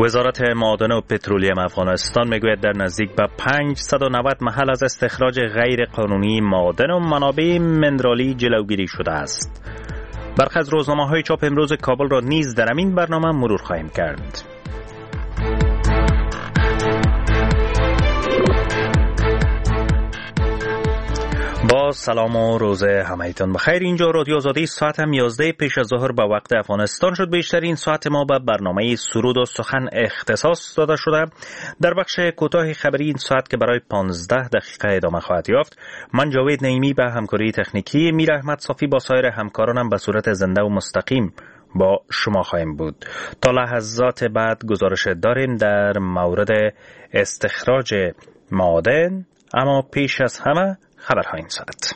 وزارت معادن و پترولیم افغانستان میگوید در نزدیک به 590 محل از استخراج غیر قانونی معادن و منابع منرالی جلوگیری شده است. برخی از روزنامه‌های چاپ امروز کابل را نیز در این برنامه مرور خواهیم کرد. با سلام و روز همه‌تان بخیر. اینجا رادیو آزادی ساعت 11 پیش از ظهر به وقت افغانستان شد. بیشترین ساعت ما به برنامه سرود و سخن اختصاص داده شده. در بخش کوتاه خبری این ساعت که برای 15 دقیقه ادامه خواهد یافت، من جاوید نعیمی به همکاری تکنیکی میر احمد صافی با سایر همکارانم به صورت زنده و مستقیم با شما خواهیم بود. تا لحظات بعد گزارش داریم در مورد استخراج معادن، اما پیش از همه خبرهای این ساعت.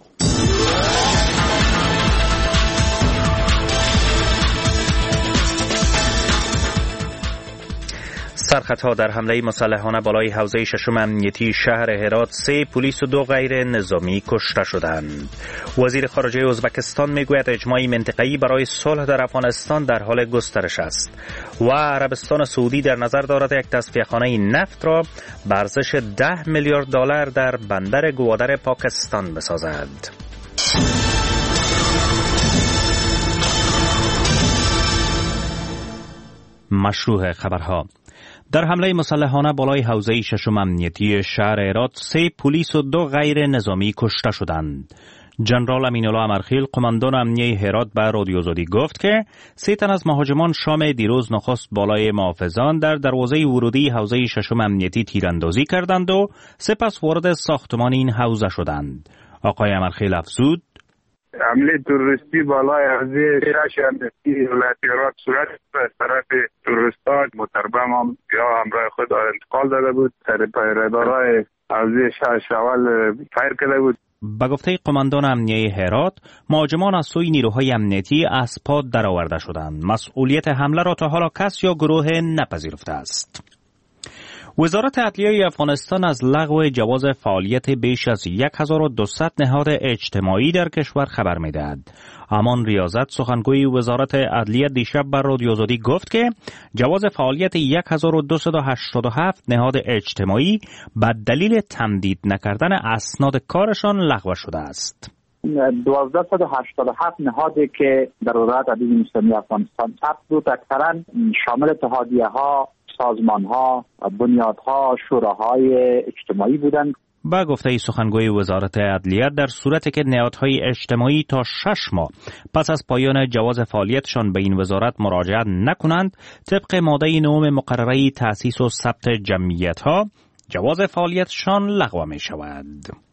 سرخطها در حمله مسلحانه بالای حوزه ششم امنیتی شهر هرات، 3 پلیس و 2 غیر نظامی کشته شدند. وزیر خارجه ازبکستان میگوید اجماع منطقه‌ای برای صلح در افغانستان در حال گسترش است و عربستان سعودی در نظر دارد یک تصفیه‌خانه نفت را به ارزش 10 میلیارد دلار در بندر گوادر پاکستان بسازد. مشروع خبرها. در حمله مسلحانه بالای حوزه ششم امنیتی شهر هرات، 3 پلیس و 2 غیر نظامی کشته شدند. جنرال امینالله امرخیل، قماندان امنیه هرات، به رادیو آزادی گفت که 3 تن از مهاجمان شام دیروز نخست بالای محافظان در دروازه ورودی حوزه ششم امنیتی تیراندازی کردند و سپس وارد ساختمان این حوزه شدند. آقای امرخیل افزود: حمله تروریستی بالای حوزه ششم امنیتی ولایت هرات صورت از طرف تروریستان متربم هم یا همراه خود انتقال داده بود. سر پیره‌دارای حوزه شش اول فایر کرده بود. به گفته قماندان امنیه هرات، مهاجمان از سوی نیروهای امنیتی از پا درآورده شدند. مسئولیت حمله را تا حالا کس یا گروه نپذیرفته است. وزارت عدلیه افغانستان از لغو جواز فعالیت بیش از 1200 نهاد اجتماعی در کشور خبر می‌دهد. امان ریاضت، سخنگوی وزارت عدلیه، دیشب بر رادیو آزادی گفت که جواز فعالیت 1287 نهاد اجتماعی به دلیل تمدید نکردن اسناد کارشان لغو شده است. 1287 نهادی که در وزارت عدلیه اسلامی افغانستان ثبت بود، اکثرا شامل اتحادیه‌ها، سازمان‌ها، بنیادها، شوراهای اجتماعی بودند. با گفته سخنگوی وزارت عدلیه، در صورتی که نهادهای اجتماعی تا 6 ماه پس از پایان جواز فعالیتشان به این وزارت مراجعه نکنند، طبق ماده 9 مقرره تأسیس و ثبت جمعیت‌ها، جواز فعالیتشان لغو می‌شود.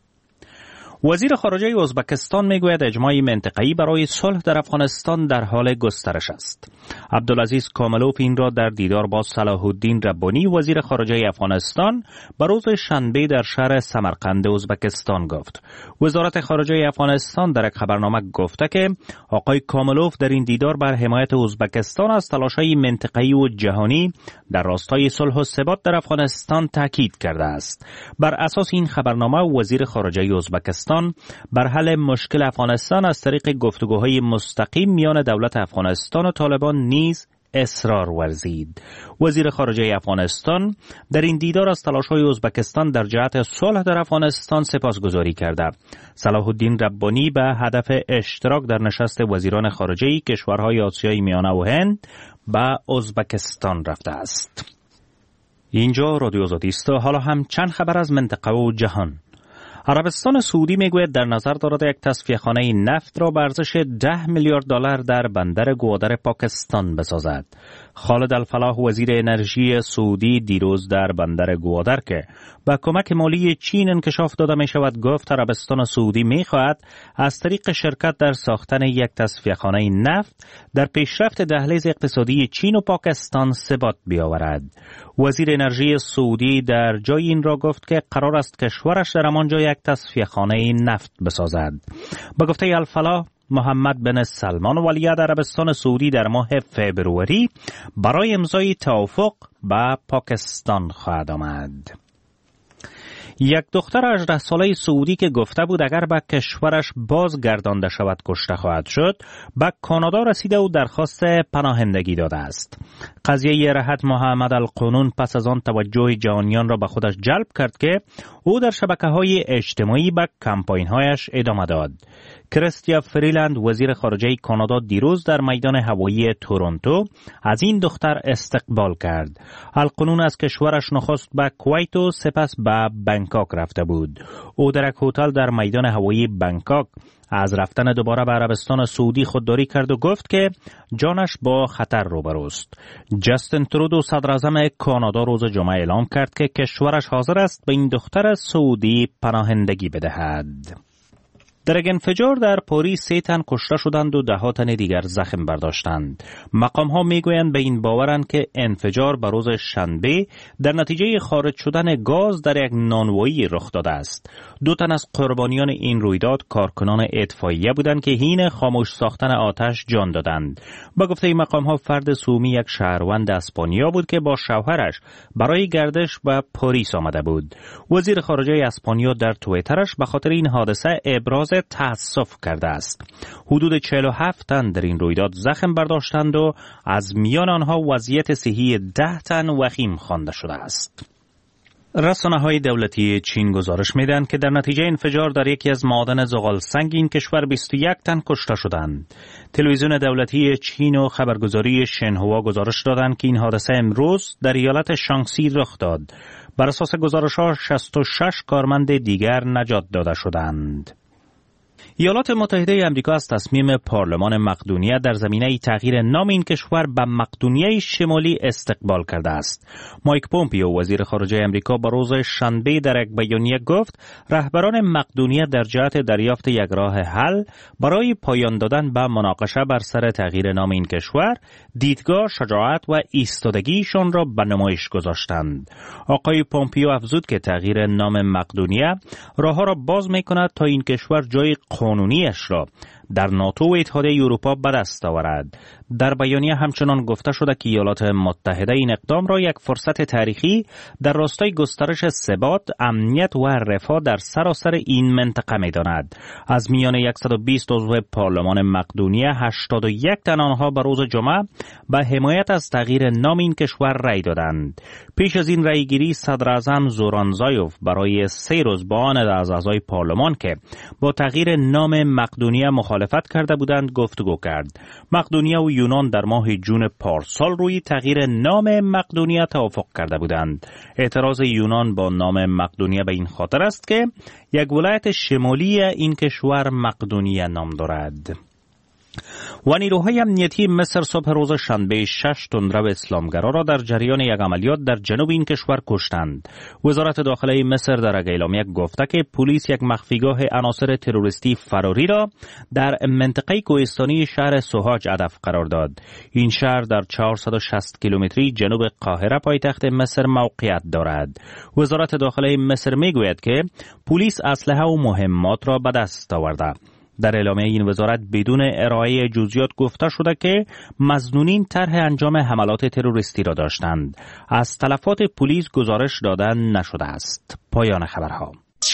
وزیر خارجه ازبکستان میگوید اجماع منطقه‌ای برای صلح در افغانستان در حال گسترش است. عبدالعزیز کاملوف این را در دیدار با صلاح الدین ربانی، وزیر خارجه افغانستان، به روز شنبه در شهر سمرقند ازبکستان گفت. وزارت خارجه افغانستان در یک خبرنامه گفته که آقای کاملوف در این دیدار بر حمایت ازبکستان از تلاش‌های منطقه‌ای و جهانی در راستای صلح و ثبات در افغانستان تاکید کرده است. بر اساس این خبرنامه، وزیر خارجه ازبکستان بر حل مشکل افغانستان از طریق گفتگوهای مستقیم میان دولت افغانستان و طالبان نیز اصرار ورزید. وزیر خارجه افغانستان در این دیدار از تلاش‌های ازبکستان در جهت صلح در افغانستان سپاسگزاری کرده. صلاح الدین ربانی به هدف اشتراک در نشست وزیران خارجه کشورهای آسیای میانه و هند به ازبکستان رفته است. اینجا رادیو آزادی است. حالا هم چند خبر از منطقه و جهان. عربستان سعودی میگوید در نظر دارد یک تصفیه‌خانه نفت را به ارزش 10 میلیارد دلار در بندر گوادر پاکستان بسازد. خالد الفلاح، وزیر انرژی سعودی، دیروز در بندر گوادر که با کمک مالی چین انکشاف داده می شود گفت عربستان سعودی می خواهد از طریق شرکت در ساختن یک تصفیه‌خانه نفت در پیشرفت دهلیز اقتصادی چین و پاکستان ثبات بیاورد. وزیر انرژی سعودی در جای این را گفت که قرار است کشورش در همانجا یک تصفیه‌خانه نفت بسازد. با گفته الفلاح، محمد بن سلمان ولیعهد عربستان سعودی در ماه فبروری برای امضای توافق با پاکستان خواهد آمد. یک دختر 18 ساله سعودی که گفته بود اگر به کشورش بازگردانده شود کشته خواهد شد، به کانادا رسیده و درخواست پناهندگی داده است. قضیه راحت محمد القانون پس از آن توجه جهانیان را به خودش جلب کرد که او در شبکه‌های اجتماعی به کمپاین‌هایش ادامه داد. کریستیا فریلند وزیر خارجه کانادا دیروز در میدان هوایی تورنتو از این دختر استقبال کرد. القانون از کشورش نخست به کویت و سپس به بانکوک رفته بود. او در یک هتل در میدان هوایی بانکوک از رفتن دوباره به عربستان سعودی خودداری کرد و گفت که جانش با خطر روبروست. جاستین ترودو صدر اعظم کانادا روز جمعه اعلام کرد که کشورش حاضر است به این دختر سعودی پناهندگی بدهد. در یک انفجار در پاریس 3 تن کشته شدند و 10 تن دیگر زخم برداشتند. مقام ها میگویند به این باورند که انفجار به روز شنبه در نتیجه خارج شدن گاز در یک نانوایی رخ داده است. 2 تن از قربانیان این رویداد کارکنان اطفائیه بودند که حین خاموش ساختن آتش جان دادند. با گفته مقام ها فرد سومی یک شهروند اسپانیا بود که با شوهرش برای گردش به پاریس آمده بود. وزیر خارجه اسپانیا در توییترش به خاطر این حادثه ابراز تأسف کرده است. حدود 47 تن در این رویداد زخم برداشتند و از میان آنها وضعیت صحی 10 تن وخیم خوانده شده است. رسانه‌های دولتی چین گزارش می‌دهند که در نتیجه انفجار در یکی از معادن زغال سنگ این کشور 21 تن کشته شدند. تلویزیون دولتی چین و خبرگزاری شنهوا گزارش دادند که این حادثه امروز در ایالت شانگسی رخ داد. بر اساس گزارش‌ها 66 کارمند دیگر نجات داده شدند. ایالات متحده آمریکا از تصمیم پارلمان مقدونیه در زمینه تغییر نام این کشور به مقدونیه شمالی استقبال کرده است. مایک پومپیو وزیر خارجه آمریکا با روز شنبه در یک بیانیه گفت رهبران مقدونیه در جهت دریافت یک راه حل برای پایان دادن به مناقشه بر سر تغییر نام این کشور دیدگاه، شجاعت و ایستادگیشان را به نمایش گذاشتند. آقای پومپیو افزود که تغییر نام مقدونیه راهها را باز می‌کند تا این کشور جای قانونیش را در ناتو و اتحادیه اروپا به دست آورد. در بیانیه همچنان گفته شده که ایالات متحده این اقدام را یک فرصت تاریخی در راستای گسترش ثبات، امنیت و رفاه در سراسر این منطقه می‌داند. از میان 120 عضو پارلمان مقدونیه 81 تن آنها به روز جمعه به حمایت از تغییر نام این کشور رأی دادند. پیش از این رأیگیری صدر اعظم زوران زایوف برای 3 روز با آن از اعضای پارلمان که با تغییر نام مقدونیه مخالفت کرده بودند گفتگو کرد. مقدونیه و یونان در ماه جون پارسال روی تغییر نام مقدونیه توافق کرده بودند. اعتراض یونان با نام مقدونیه به این خاطر است که یک ولایت شمالی این کشور مقدونیه نام دارد. و نیروهای امنیتی مصر صبح روز شنبه 6 تندرو اسلامگرا را در جریان یک عملیات در جنوب این کشور کشتند. وزارت داخله مصر در اعلامیه گفته که پلیس یک مخفیگاه عناصر تروریستی فراری را در منطقه کوهستانی شهر سوهاج هدف قرار داد. این شهر در 460 کیلومتری جنوب قاهره پایتخت مصر موقعیت دارد. وزارت داخله مصر میگوید که پلیس اسلحه و مهمات را به دست آورده. در اعلامیه این وزارت بدون ارائه جزئیات گفته شده که مظنونین طرح انجام حملات تروریستی را داشتند. از تلفات پلیس گزارش داده نشده است. پایان خبرها.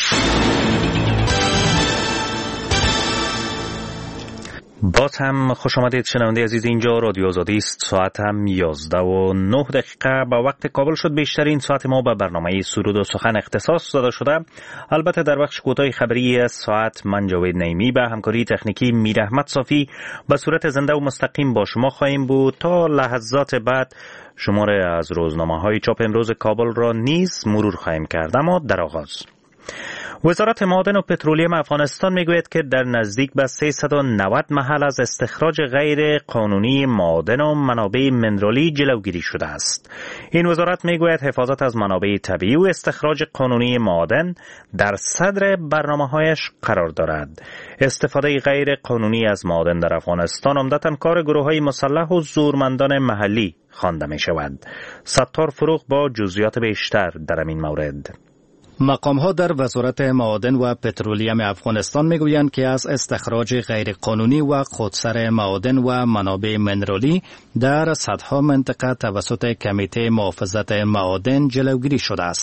باز هم خوش آمدید شنونده عزیز، اینجا رادیو آزادی است. ساعت هم 11:09 با وقت کابل شد. بیشترین ساعت ما به برنامه سرود و سخن اختصاص داده شده. البته در بخش کوتاه خبری ساعت من جاوید نعیمی به همکاری تکنیکی میر احمد صافی به صورت زنده و مستقیم با شما خواهیم بود. تا لحظات بعد شماره از روزنامه‌های چاپ امروز کابل را نیز مرور خواهیم کرد. اما در آغاز وزارت معادن و پترولیم افغانستان میگوید که در نزدیک به 390 محل از استخراج غیر قانونی معادن و منابع منرالی جلوگیری شده است. این وزارت میگوید حفاظت از منابع طبیعی و استخراج قانونی معادن در صدر برنامه‌هایش قرار دارد. استفاده غیر قانونی از معادن در افغانستان عمدتاً کار گروه‌های مسلح و زورمندان محلی خوانده می‌شود. ستار فروغ با جزئیات بیشتر در این مورد. مقام‌ها در وزارت معادن و پترولیم افغانستان میگویند که از استخراج غیرقانونی و خودسر معادن و منابع منرالی در صدها منطقه توسط کمیته محافظت معادن جلوگیری شده است.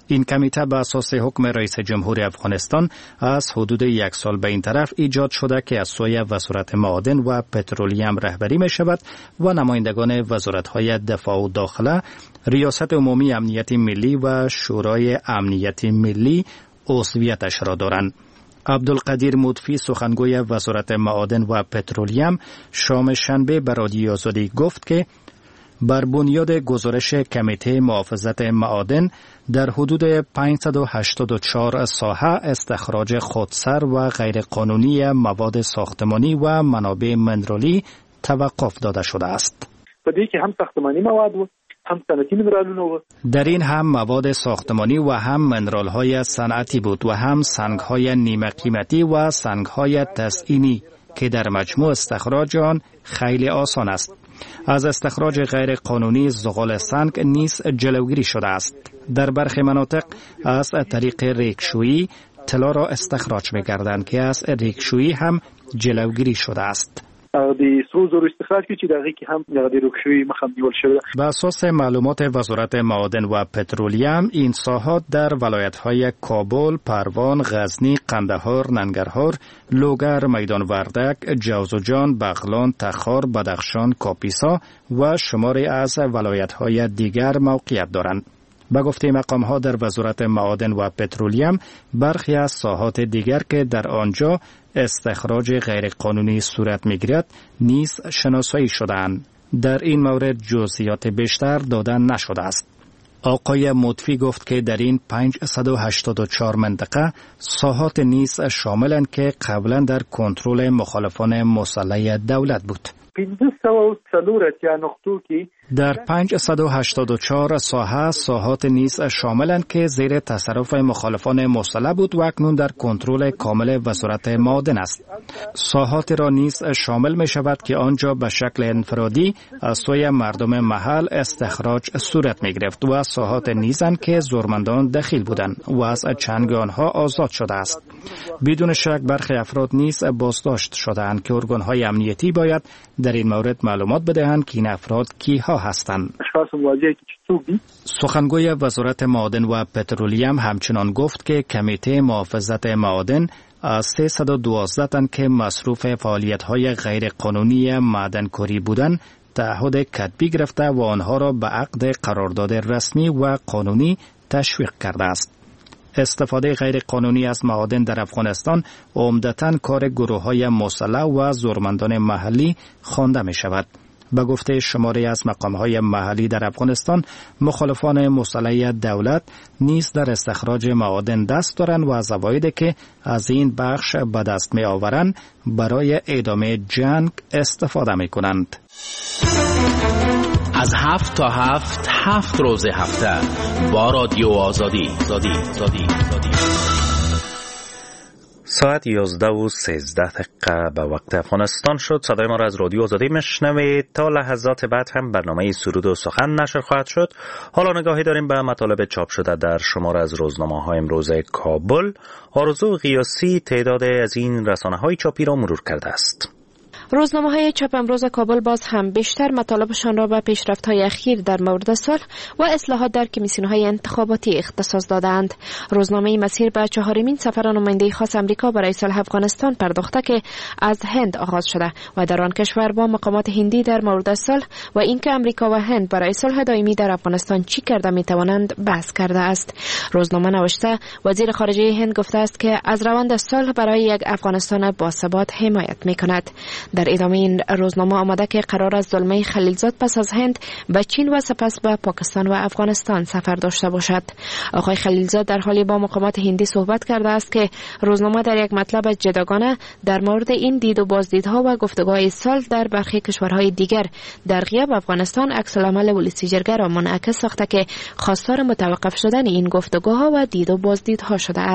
این کمیته به اساس حکم رئیس جمهور افغانستان از حدود 1 سال به این طرف ایجاد شده که از سوی وزارت معادن و پترولیم رهبری می شود و نمایندگان وزارت‌های دفاع و داخله، ریاست عمومی امنیت ملی و شورای امنیت ملی عضویتش را دارند. عبدالقدیر مضفی سخنگوی وزارت معادن و پترولیم شام شنبه به رادیو آزادی گفت که بر بنیاد گزارش کمیته محافظت معادن در حدود 584 ساحه استخراج خودسر و غیرقانونی مواد ساختمانی و منابع منرالی توقف داده شده است. بدی که هم ساختمانی مواد و هم صنعتی منرالونه و در این هم مواد ساختمانی و هم منرال های صنعتی بود و هم سنگ های نیمه قیمتی و سنگ های تزئینی که در مجموع استخراج آن خیلی آسان است. از استخراج غیر قانونی زغال سنگ نیز جلوگیری شده است. در برخی مناطق از طریق ریکشویی طلا را استخراج می‌کردند که از ریکشویی هم جلوگیری شده است. دی سرو زور استخراج کی دغه کی هم د ریکشویی مخم نیول شده. بر اساس معلومات وزارت معادن و پترولیم این ساحات در ولایت‌های کابل، پروان، غزنی، قندهار، ننگرهار، لوگر، میدان وردک، جوزجان، بغلان، تخار، بدخشان، کاپیسا و شماری از ولایت‌های دیگر موقعیت دارند. به گفته مقام‌ها در وزارت معادن و پترولیم برخی از ساحات دیگر که در آنجا استخراج غیرقانونی صورت می‌گیرد نیز شناسایی شده‌اند. در این مورد جزئیات بیشتر داده نشده است. آقای مضفی گفت که در این 584 منطقه ساحات نیز شاملند که قبلا در کنترل مخالفان مسلح دولت بود. در 584 ساحات نیز شاملند که زیر تصرف مخالفان مسلح بود و اکنون در کنترل کامل وزارت معادن است. ساحات را نیز شامل می شود که آنجا به شکل انفرادی از سوی مردم محل استخراج صورت می گرفت و ساحات نیزند که زورمندان دخیل بودند و از چنگ آنها آزاد شده است. بدون شک برخی افراد نیز بازداشت شده‌اند که ارگان‌های امنیتی باید در این مورد معلومات بدهند که این افراد کیها هستند. سخنگوی وزارت معادن و پترولیم همچنان گفت که کمیته محافظت معادن از 312 تن که مصروف فعالیت‌های غیرقانونی معدنکاری بودند تعهد کتبی گرفته و آنها را به عقد قرارداد رسمی و قانونی تشویق کرده است. استفاده غیر قانونی از معادن در افغانستان عمدتاً کار گروه‌های مسلح و زورمندان محلی خوانده می شود. به گفته شماری از مقام‌های محلی در افغانستان، مخالفان مسلح دولت نیز در استخراج معادن دست دارند و از عوایدی که از این بخش به دست می آورند برای ادامه جنگ استفاده می کنند. از 7 تا 7 روز هفته با رادیو آزادی. ساعت 11:13 به وقت افغانستان شد. صدای ما را از رادیو آزادی میشنوید. تا لحظات بعد هم برنامه سرود و سخن نشر خواهد شد. حالا نگاهی داریم به مطالب چاپ شده در شمار از روزنامه‌های امروز کابل. آرزو قیاسی تعداد از این رسانه‌های چاپی را مرور کرده است. روزنامه‌های چاپ امروز کابل باز هم بیشتر مطالبشان را به پیشرفت‌های اخیر در مورد صلح و اصلاحات در کمیسیون‌های انتخاباتی اختصاص دادند. روزنامه مسیر به 4مین سفر نماینده خاص آمریکا برای صلح افغانستان پرداخته که از هند آغاز شده و در آن کشور با مقامات هندی در مورد صلح و اینکه آمریکا و هند برای صلح دائمی در افغانستان چی کرده می‌توانند بحث کرده است. روزنامه نوشته وزیر خارجه هند گفته است که از روند صلح برای یک افغانستان باثبات حمایت می‌کند. در ادامه این روزنامه آمده که قرار است زلمه خلیلزاد پس از هند به چین و سپس به پاکستان و افغانستان سفر داشته باشد. آقای خلیلزاد در حالی با مقامات هندی صحبت کرده است که روزنامه در یک مطلب جداگانه در مورد این دید و بازدیدها و گفتگوهای صلح در برخی کشورهای دیگر در غیاب افغانستان عکس‌العمل ولسی جرگه را منعکس ساخته که خواستار متوقف شدن این گفتگوها و دید و بازدیدها شده است.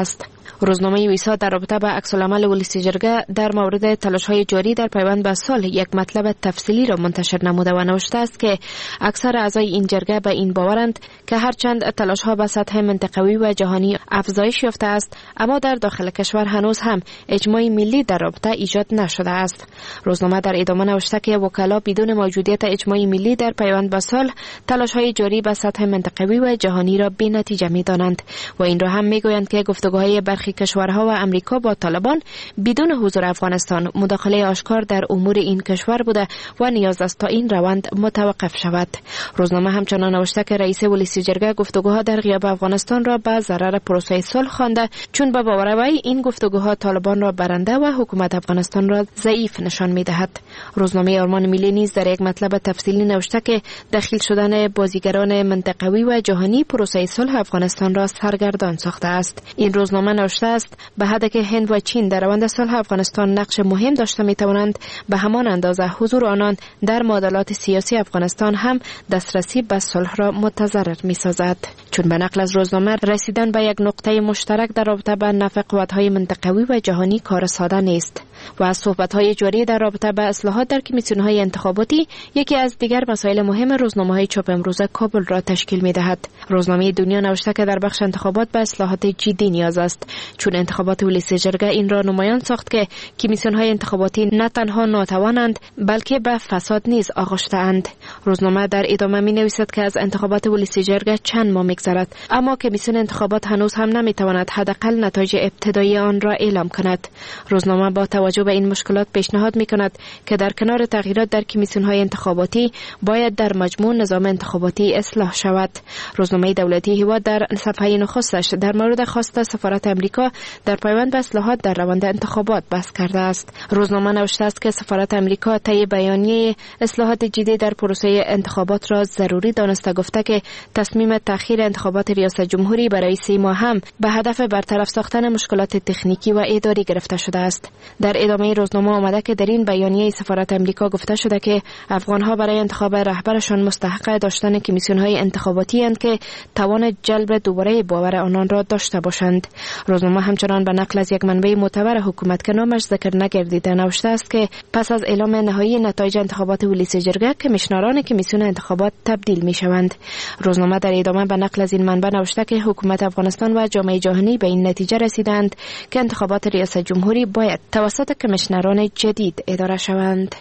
روزنامه ویسا در رابطه با عکس‌العمل ولسی جرگه در مورد تلاش‌های جاری در پیوند به صلح یک مطلب تفصیلی را منتشر نموده و نوشته است که اکثر اعضای این جرگه به این باورند که هرچند تلاش‌ها به سطح منطقوی و جهانی افزایش یافته است، اما در داخل کشور هنوز هم اجماع ملی در رابطه ایجاد نشده است. روزنامه در ادامه نوشته که وکلا بدون موجودیت اجماع ملی در پیوند به صلح تلاش‌های جاری به سطح منطقوی و جهانی را بی‌نتیجه می‌دانند و این را هم می‌گویند که گفتگوهای برخی کشورها و امریکا با طالبان بدون حضور افغانستان مداخله آشکار در امور این کشور بوده و نیاز است تا این روند متوقف شود. روزنامه همچنان نوشته که رئیس ولسی جرگه گفتگوها در غیاب افغانستان را به ضرر پروسه صلح خوانده، چون به باور وی این گفتگوها طالبان را برنده و حکومت افغانستان را ضعیف نشان می‌دهد. روزنامه آرمان ملی نیز در یک مطلب تفصیلی نوشته که دخیل شدن بازیگران منطقوی و جهانی پروسه صلح افغانستان را سرگردان ساخته است. این روزنامه نوشته است به حدی که هند و چین در روند صلح افغانستان نقش مهم داشته می‌توانند، به همان اندازه حضور آنان در معادلات سیاسی افغانستان هم دسترسی به صلح را متضرر می‌سازد. چون به نقل از روزنامه رسیدن به یک نقطه مشترک در رابطه با نفع قوت‌های منطقوی و جهانی کار ساده نیست و از صحبت‌های جاری در رابطه با اصلاحات در کمیسیون‌های انتخاباتی یکی از دیگر مسائل مهم روزنامه‌های چاپ امروزه کابل را تشکیل می‌دهد. روزنامه دنیا نوشته که در بخش انتخابات به اصلاحات جدی نیاز است، چون انتخابات ولسی جرگه این را نمایان ساخت که کمیسیون‌های انتخاباتی نه تنها ناتوانند بلکه به فساد نیز آغشته‌اند. روزنامه در ادامه می‌نویسد که از انتخابات ولسی جرگه چند ماه می‌گذرد، اما کمیسیون انتخابات هنوز هم نمی‌تواند حداقل نتایج ابتدایی آن را اعلام کند. روزنامه با توجه به این مشکلات پیشنهاد می‌کند که در کنار تغییرات در کمیسیون‌های انتخاباتی باید در مجموع نظام انتخاباتی اصلاح شود. روزنامه دولتی هوا در صفحه نخستش در مورد خواست سفارت امریکا در پیوند به اصلاحات در روند انتخابات بحث کرده است. روزنامه نوشته است که سفارت امریکا طی بیانیه اصلاحات جدی در پروسه انتخابات را ضروری دانسته، گفته که تصمیم تأخیر انتخابات ریاست جمهوری برای 3 ماه هم به هدف برطرف ساختن مشکلات تکنیکی و اداری گرفته شده است. در ادامه روزنامه آمده که در این بیانیه سفارت امریکا گفته شده که افغان‌ها برای انتخاب رهبرشان مستحق داشتن کمیسیون‌های انتخاباتی اند که توان جلب دوباره باور آنان را داشته باشند. روزنامه همچنان به نقل از یک منبع معتبر حکومت که نامش ذکر نگردیده نوشته است که پس از اعلام نهایی نتایج انتخابات ولسی جرگه کمیشنران کمیسیون انتخابات تبدیل می‌شوند. روزنامه در ادامه به نقل از این منبع نوشته که حکومت افغانستان و جامعه جهانی به این نتیجه رسیدند که انتخابات ریاست جمهوری باید توسط کمیشنران جدید اداره شوند.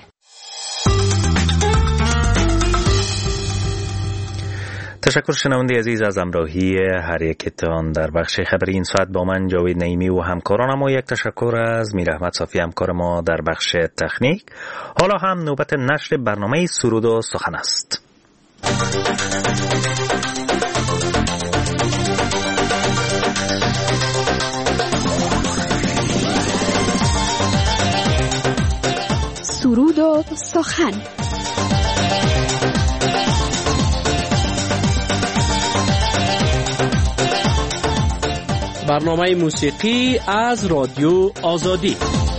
تشکر شنونده عزیز از همراهی هر یکتان در بخش خبری این ساعت. با من جاوید نعیمی و همکارانم و یک تشکر از میر احمد صافی همکار ما در بخش تکنیک. حالا هم نوبت نشر برنامه سرود و سخن است. سرود و سخن. برنامه موسیقی از رادیو آزادی.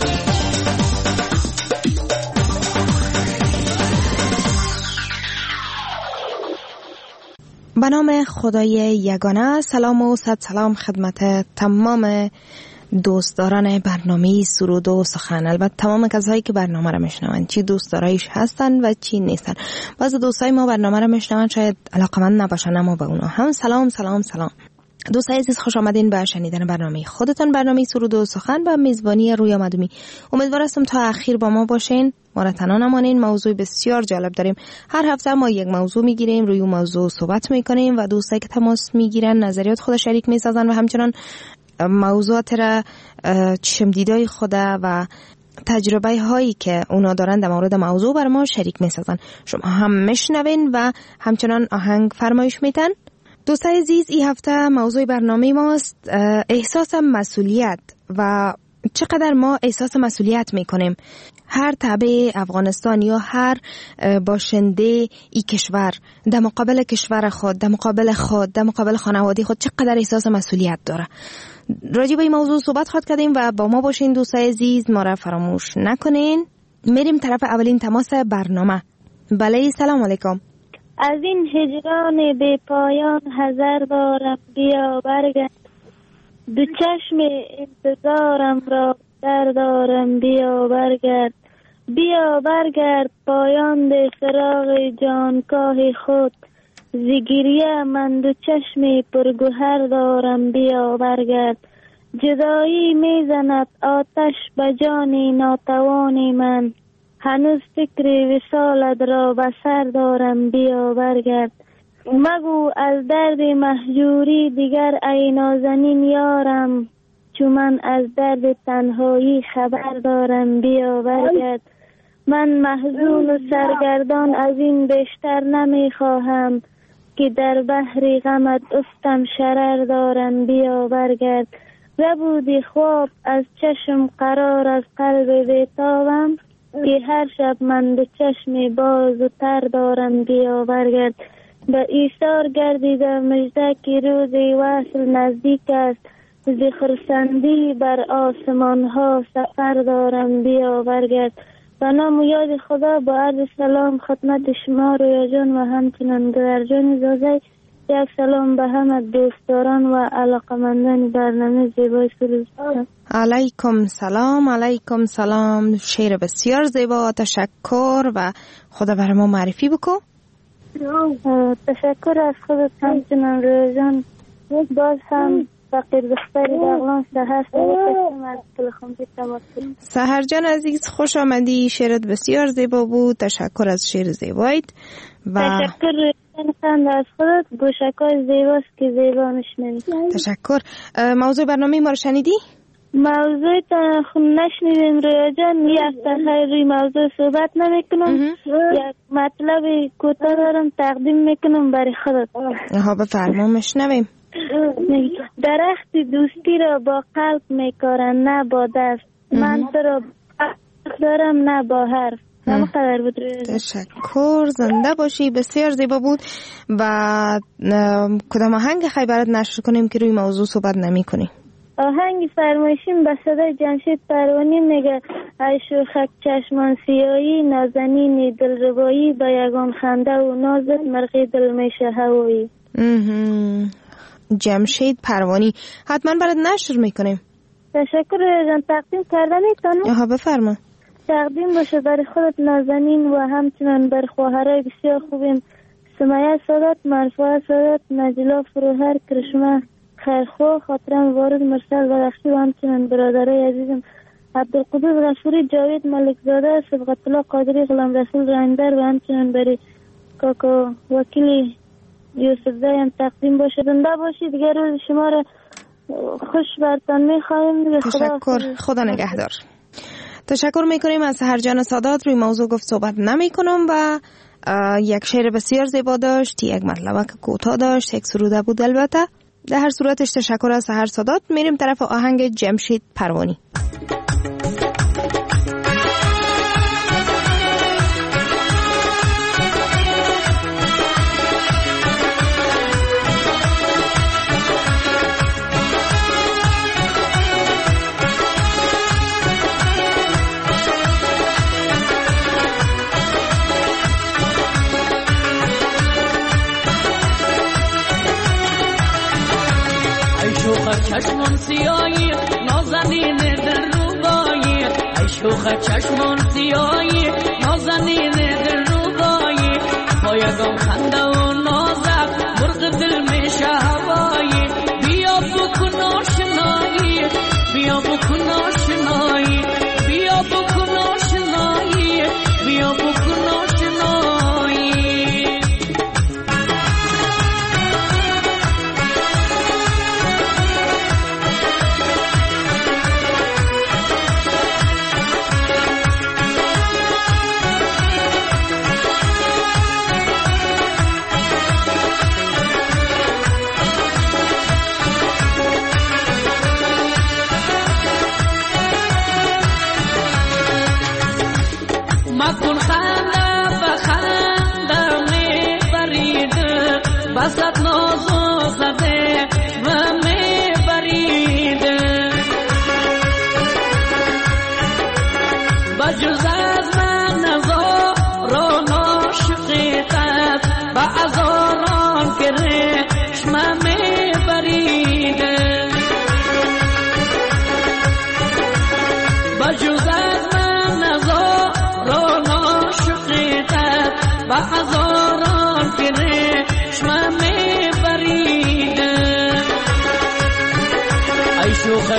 به نام خدای یگانه. سلام و صد سلام خدمت تمام دوستداران برنامه سرود و سخن. البته تمام کسایی که برنامه را میشنوند، چی دوستدارایش هستن و چی نیستن. بعضی دوستای ما برنامه را میشنوند شاید علاقمند نباشن، اما به اونا هم سلام سلام سلام. دوستای عزیز خوش آمدین به شنیدن برنامه خودتان، برنامه سرود و سخن و میزبانی رویا مدومی. امیدوار هستم تا اخیر با ما باشین، ما را تنها نمانین. موضوع بسیار جالب داریم. هر هفته ما یک موضوع میگیریم، روی اون موضوع صحبت میکنیم و دوستایی که تماس میگیرن نظریات خود شریک میسازن و همچنان موضوعات را چشم دیدای خود و تجربه هایی که اونا دارن در مورد موضوع بر ما شریک میسازن. شما هم میشنوین و همچنان آهنگ فرمایش میدن. دوستای عزیز، این هفته موضوع برنامه ماست احساس مسئولیت و چقدر ما احساس مسئولیت میکنیم. هر تبع افغانستان یا هر باشنده ای کشور در مقابل کشور خود، در مقابل خود، در مقابل خانواده خود چقدر احساس مسئولیت داره. راجع به این موضوع صحبت خواهد کردیم و با ما باشین دوستای عزیز، ما را فراموش نکنین. میریم طرف اولین تماس برنامه. بله، سلام علیکم. از این هجران بی پایان حذر دارم، بیا برگرد. دو چشم انتظارم را در دارم، بیا برگرد، بیا برگرد، پایان ده فراغ جانکاه خود. زگیریه من دو چشم پرگوهر دارم، بیا برگرد. جدایی میزند آتش به جان ناتوان من، هنوز فکر وصالت را به سر دارم، بیا برگرد. مگو از درد مهجوری دیگر ای نازنین یارم، چون من از درد تنهایی خبر دارم، بیا برگرد. من محزون و سرگردان از این بیشتر نمیخواهم، که در بحر غمت افتم شرر دارم، بیا برگرد. ربودی خواب از چشم قرار از قلب بیتابم، که هر شب من به چشم باز و تر دارم، بیا برگرد. به ایثار گردیده مژده که روز وصل نزدیک است، ز خرسندی بر آسمان ها سفر دارم، بیا برگرد. به نام و یاد خدا با عرض سلام خدمت شما رویا جان و همچنان گرجان زازی. یک سلام به همه دوستداران و علاقمندان برنامه زیبای سروش. علیکم سلام. علیکم سلام. شعر بسیار زیبا، تشکر و خدا بر ما معرفی بکن. تشکر از خودت همچنان رویا جان. باز هم فقیر دختری داغلان سهر سلام از تلخونی تماس. سهر جان عزیز خوش آمدی، شعرت بسیار زیبا بود، تشکر از شعر زیبایت و تشکر از خودت. گوشکای زیباست که زیبا میشنوید. تشکر. موضوع برنامه ما رو شنیدی؟ موضوع تا نشنیدیم رویا جان. یک هفته روی موضوع صحبت نمیکنم، یک مطلب کوتاه دارم تقدیم میکنم برای خودت. بفرما میشنویم. درخت دوستی را با قلب میکارن نه با دست، من تو را دارم نه با حرف. همقدر بود. تشکر، زنده باشی، بسیار زیبا بود. و کدام آهنگ خیلی برات نشر کنیم که روی موضوع صحبت نمی کنی؟ آهنگ فرمایشیم به صدای جمشید پروانی میگه ای شوخک چشمان سیایی، نازنین دلربایی، با یگان خنده و نازت مرغی دل میشه هوایی. جمشید پروانی حتما برات نشر میکنیم. تشکر جان. تقدیم کردن میتونم؟ بفرما. تقدیم باشه برای خودت نازنین و همچنان بر خواهرای بسیار خوبیم، سمیه سادات، مرفوعه سادات، نجلا فروهر، کرشمه خیرخواه، خاطرم وارد، مرسل بدخشی و همچنان برادرای عزیزم عبدالقدوس غفوری، جاوید ملکزاده، صبغت الله قادری، غلام رسول رندر و همچنان برای کاکا وکیلی یوسف زایم تقدیم باشه. زنده باشی. دیگر روز شما را خوش برتان میخواهیم. تشکر. خدا نگهدار. تشکر میکنیم از سحر جان سادات. روی موضوع گفت صحبت نمی کنم و یک شعر بسیار زیبا داشت، یک مطلب که کوتاه داشت، یک سروده بود البته. در هر صورتش تشکر از سحر سادات. میریم طرف آهنگ جمشید پروانی. چشمان سیایی نازنین دلربایی، ای شوخ چشمان سیایی نازنین دلربایی، با یگان خنده و نازک مرغ دل میشه هوایی. بیا بکن آشنایی، بیا بکن آشنایی، بیا بکن آشنایی، بیا بکن آشنایی.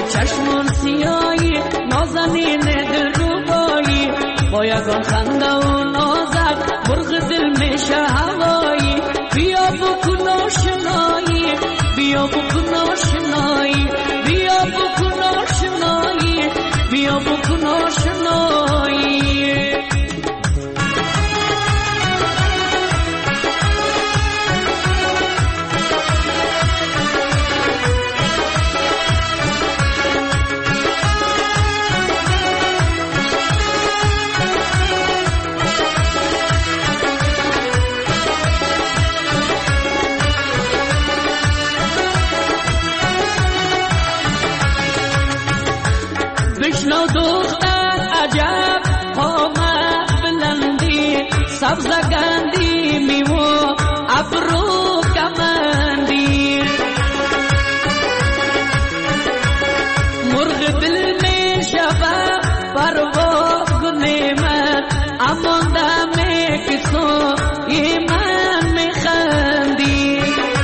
چشمان سیایی نازنین دلربایی با یگان خنده و نازک مرغ دل میشه هوایی بیا بکن آشنایی بیا بکن آشنایی بیا بکن آشنایی بیا بکن آشنایی بشنو دختر عجب قامت بلندی سبز گندی میوه ابرو کمندی مرغ دل می شود پرواز کنه من اما دم کسو من میخندی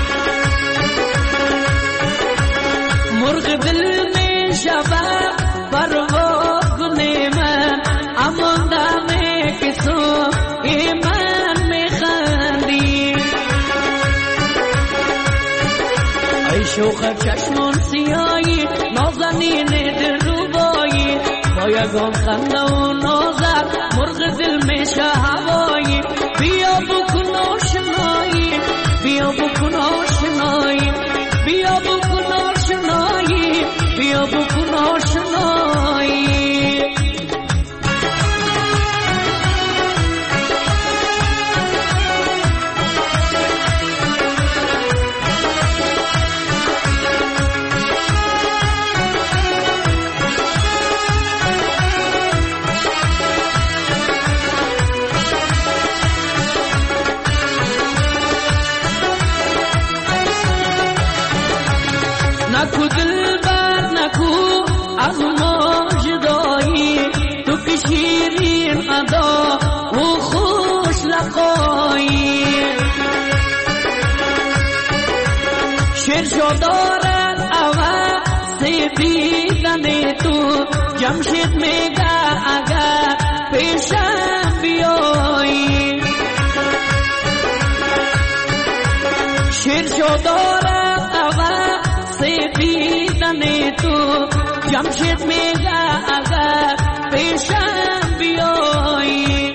مرغ دل می شود پرواز کنه من اما دم کسو من میخندی ای شوخ چشمان سیایی نازنین دلربایی با یگان خنده و نازک مرغ دل میشه هوایی بیا بکن آشنایی بیا بکن آشنایی بیا بکن آشنایی بیا بکن آشنایی نکو دلبر نکو از ما جدایی تو که شیرین ادا و خوش لقایی شیر شو دارد عوض دیدن تو جمشید میگه اگر پیشم بیایی شیر شو دارد عوض دیدن تو جمشید میگه اگر پیشم بیایی.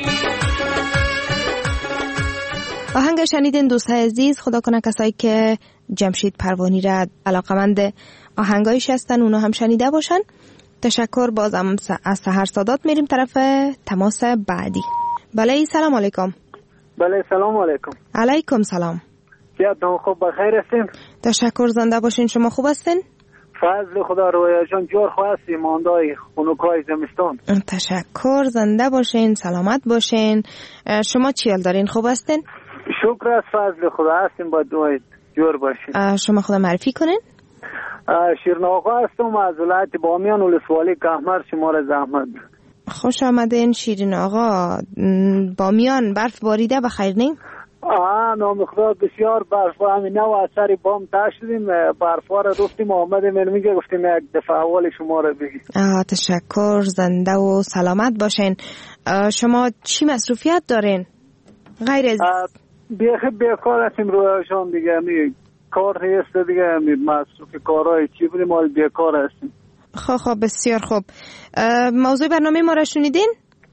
آهنگ شنیدین دوستای عزیز. خدا کنه کسایی که جمشید پروانی را علاقمند آهنگایش هستن اونا هم شنیده باشن. تشکر. بازم از سحر سادات میریم طرف تماس بعدی. بله سلام علیکم. بله سلام علیکم. علیکم سلام. یادتون خوب بخیر هستین؟ تشکر. زنده باشین. شما خوب هستین؟ فضل خدا رویا جان جور خواستی ماندای خونوکای زمستان. تشکر. زنده باشین، سلامت باشین. شما چی حال دارین؟ خوب هستین؟ شکر از فضل خدا هستیم. با دوای جور باشین. شما خدا معرفی کنین. شیرین آقا هستم از ولایت بامیان ولسوالی کهمر. شما را زحمت. خوش آمدین شیرین آقا. بامیان برف باریده بخیر نیم؟ نام خدا بسیار برف همین نو اثری بام تشدیم برفا را رفتیم آمدیم میگه گفتیم یک دفعه اول شما را بگیم. تشکر. زنده و سلامت باشین. شما چی مصروفیت دارین غیر از بیکار هستیم رویشان دیگه کار نیست دیگه مصروف کارهای چی بودیم مال بیکار هستیم. خب بسیار خوب. موضوع برنامه ما را شنیدین؟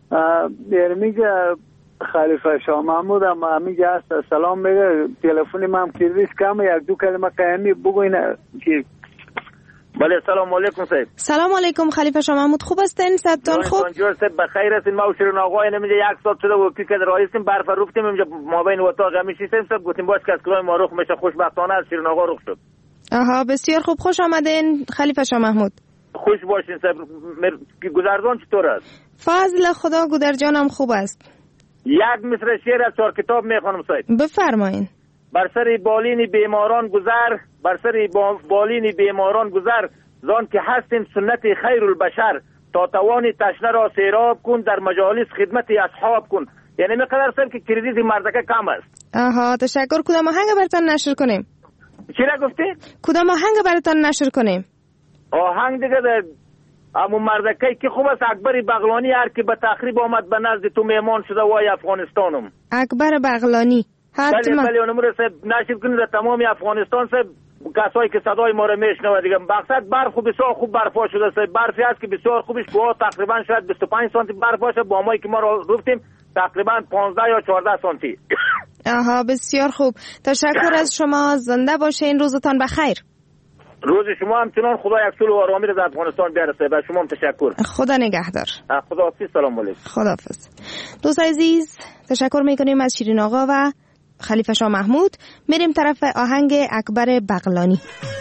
میگه خلیفه شاه محمود هم میگه هست سلام میگه تلفنی من کردیش کم یک دو کلمه قیمی بگوین که بله سلام علیکم صاحب. سلام علیکم خلیفه شاه محمود. خوب هستین؟ صدتون خوب؟ جور صاحب بخیر هستین. ما و شیرین آقا اینجا یک ساعت شده و پیک رایستیم برف رفتیم اینجا ما بین اتاق همیشیم صاحب گفتیم باش که از کلای ما رخ میشه خوشبختانه از شیرین آقا رخ شد. بسیار خوب. خوش آمدین خلیفه شاه محمود. خوش باشین صاحب. گذرگان چطور است؟ فضل خدا گودرجانم خوب است. یک مصر شعر از 4 کتاب میخوانم صاحب. بفرمایین. بر سر بالین بیماران گذر، بر سر بالین بیماران گذر، زان که هستیم سنت خیر البشر، تا توان تشنه را سیراب کن، در مجالس خدمت اصحاب کن. یعنی مقدر صاحب که کردیت مردکه کم است. تشکر. کدام آهنگ براتون نشر کنیم؟ چی را گفتی؟ کدام آهنگ براتون نشر کنیم؟ آهنگ دیگه در امو مردکی که خوب است. اکبر بغلانی هر که به تخریب آمد به نزد تو مهمان شده وای افغانستانم. اکبر بغلانی حتما بله اونمور صاحب نشید کنید در تمام افغانستان صاحب کسایی که صدای ما رو میشنوه دیگه. مقصد برف بسیار خوب برفا شده صاحب. برفی است که بسیار خوبش کوه تقریبا شاید 25 سانتی برف باشه، با مایی که ما رو گفتیم تقریبا 15 یا 14 سانتی. آها بسیار خوب. تشکر از شما، زنده باشین، روزتان بخیر. روز شما همچنان خدا یک صلح و آرامی رو در افغانستان بیاره. به شما هم تشکر. خدا نگهدار. خدا حافظ. سلام علیکم. خداحافظ. دوست عزیز تشکر میکنیم از شیرین آقا و خلیفه شاه محمود. میریم طرف آهنگ اکبر بغلانی.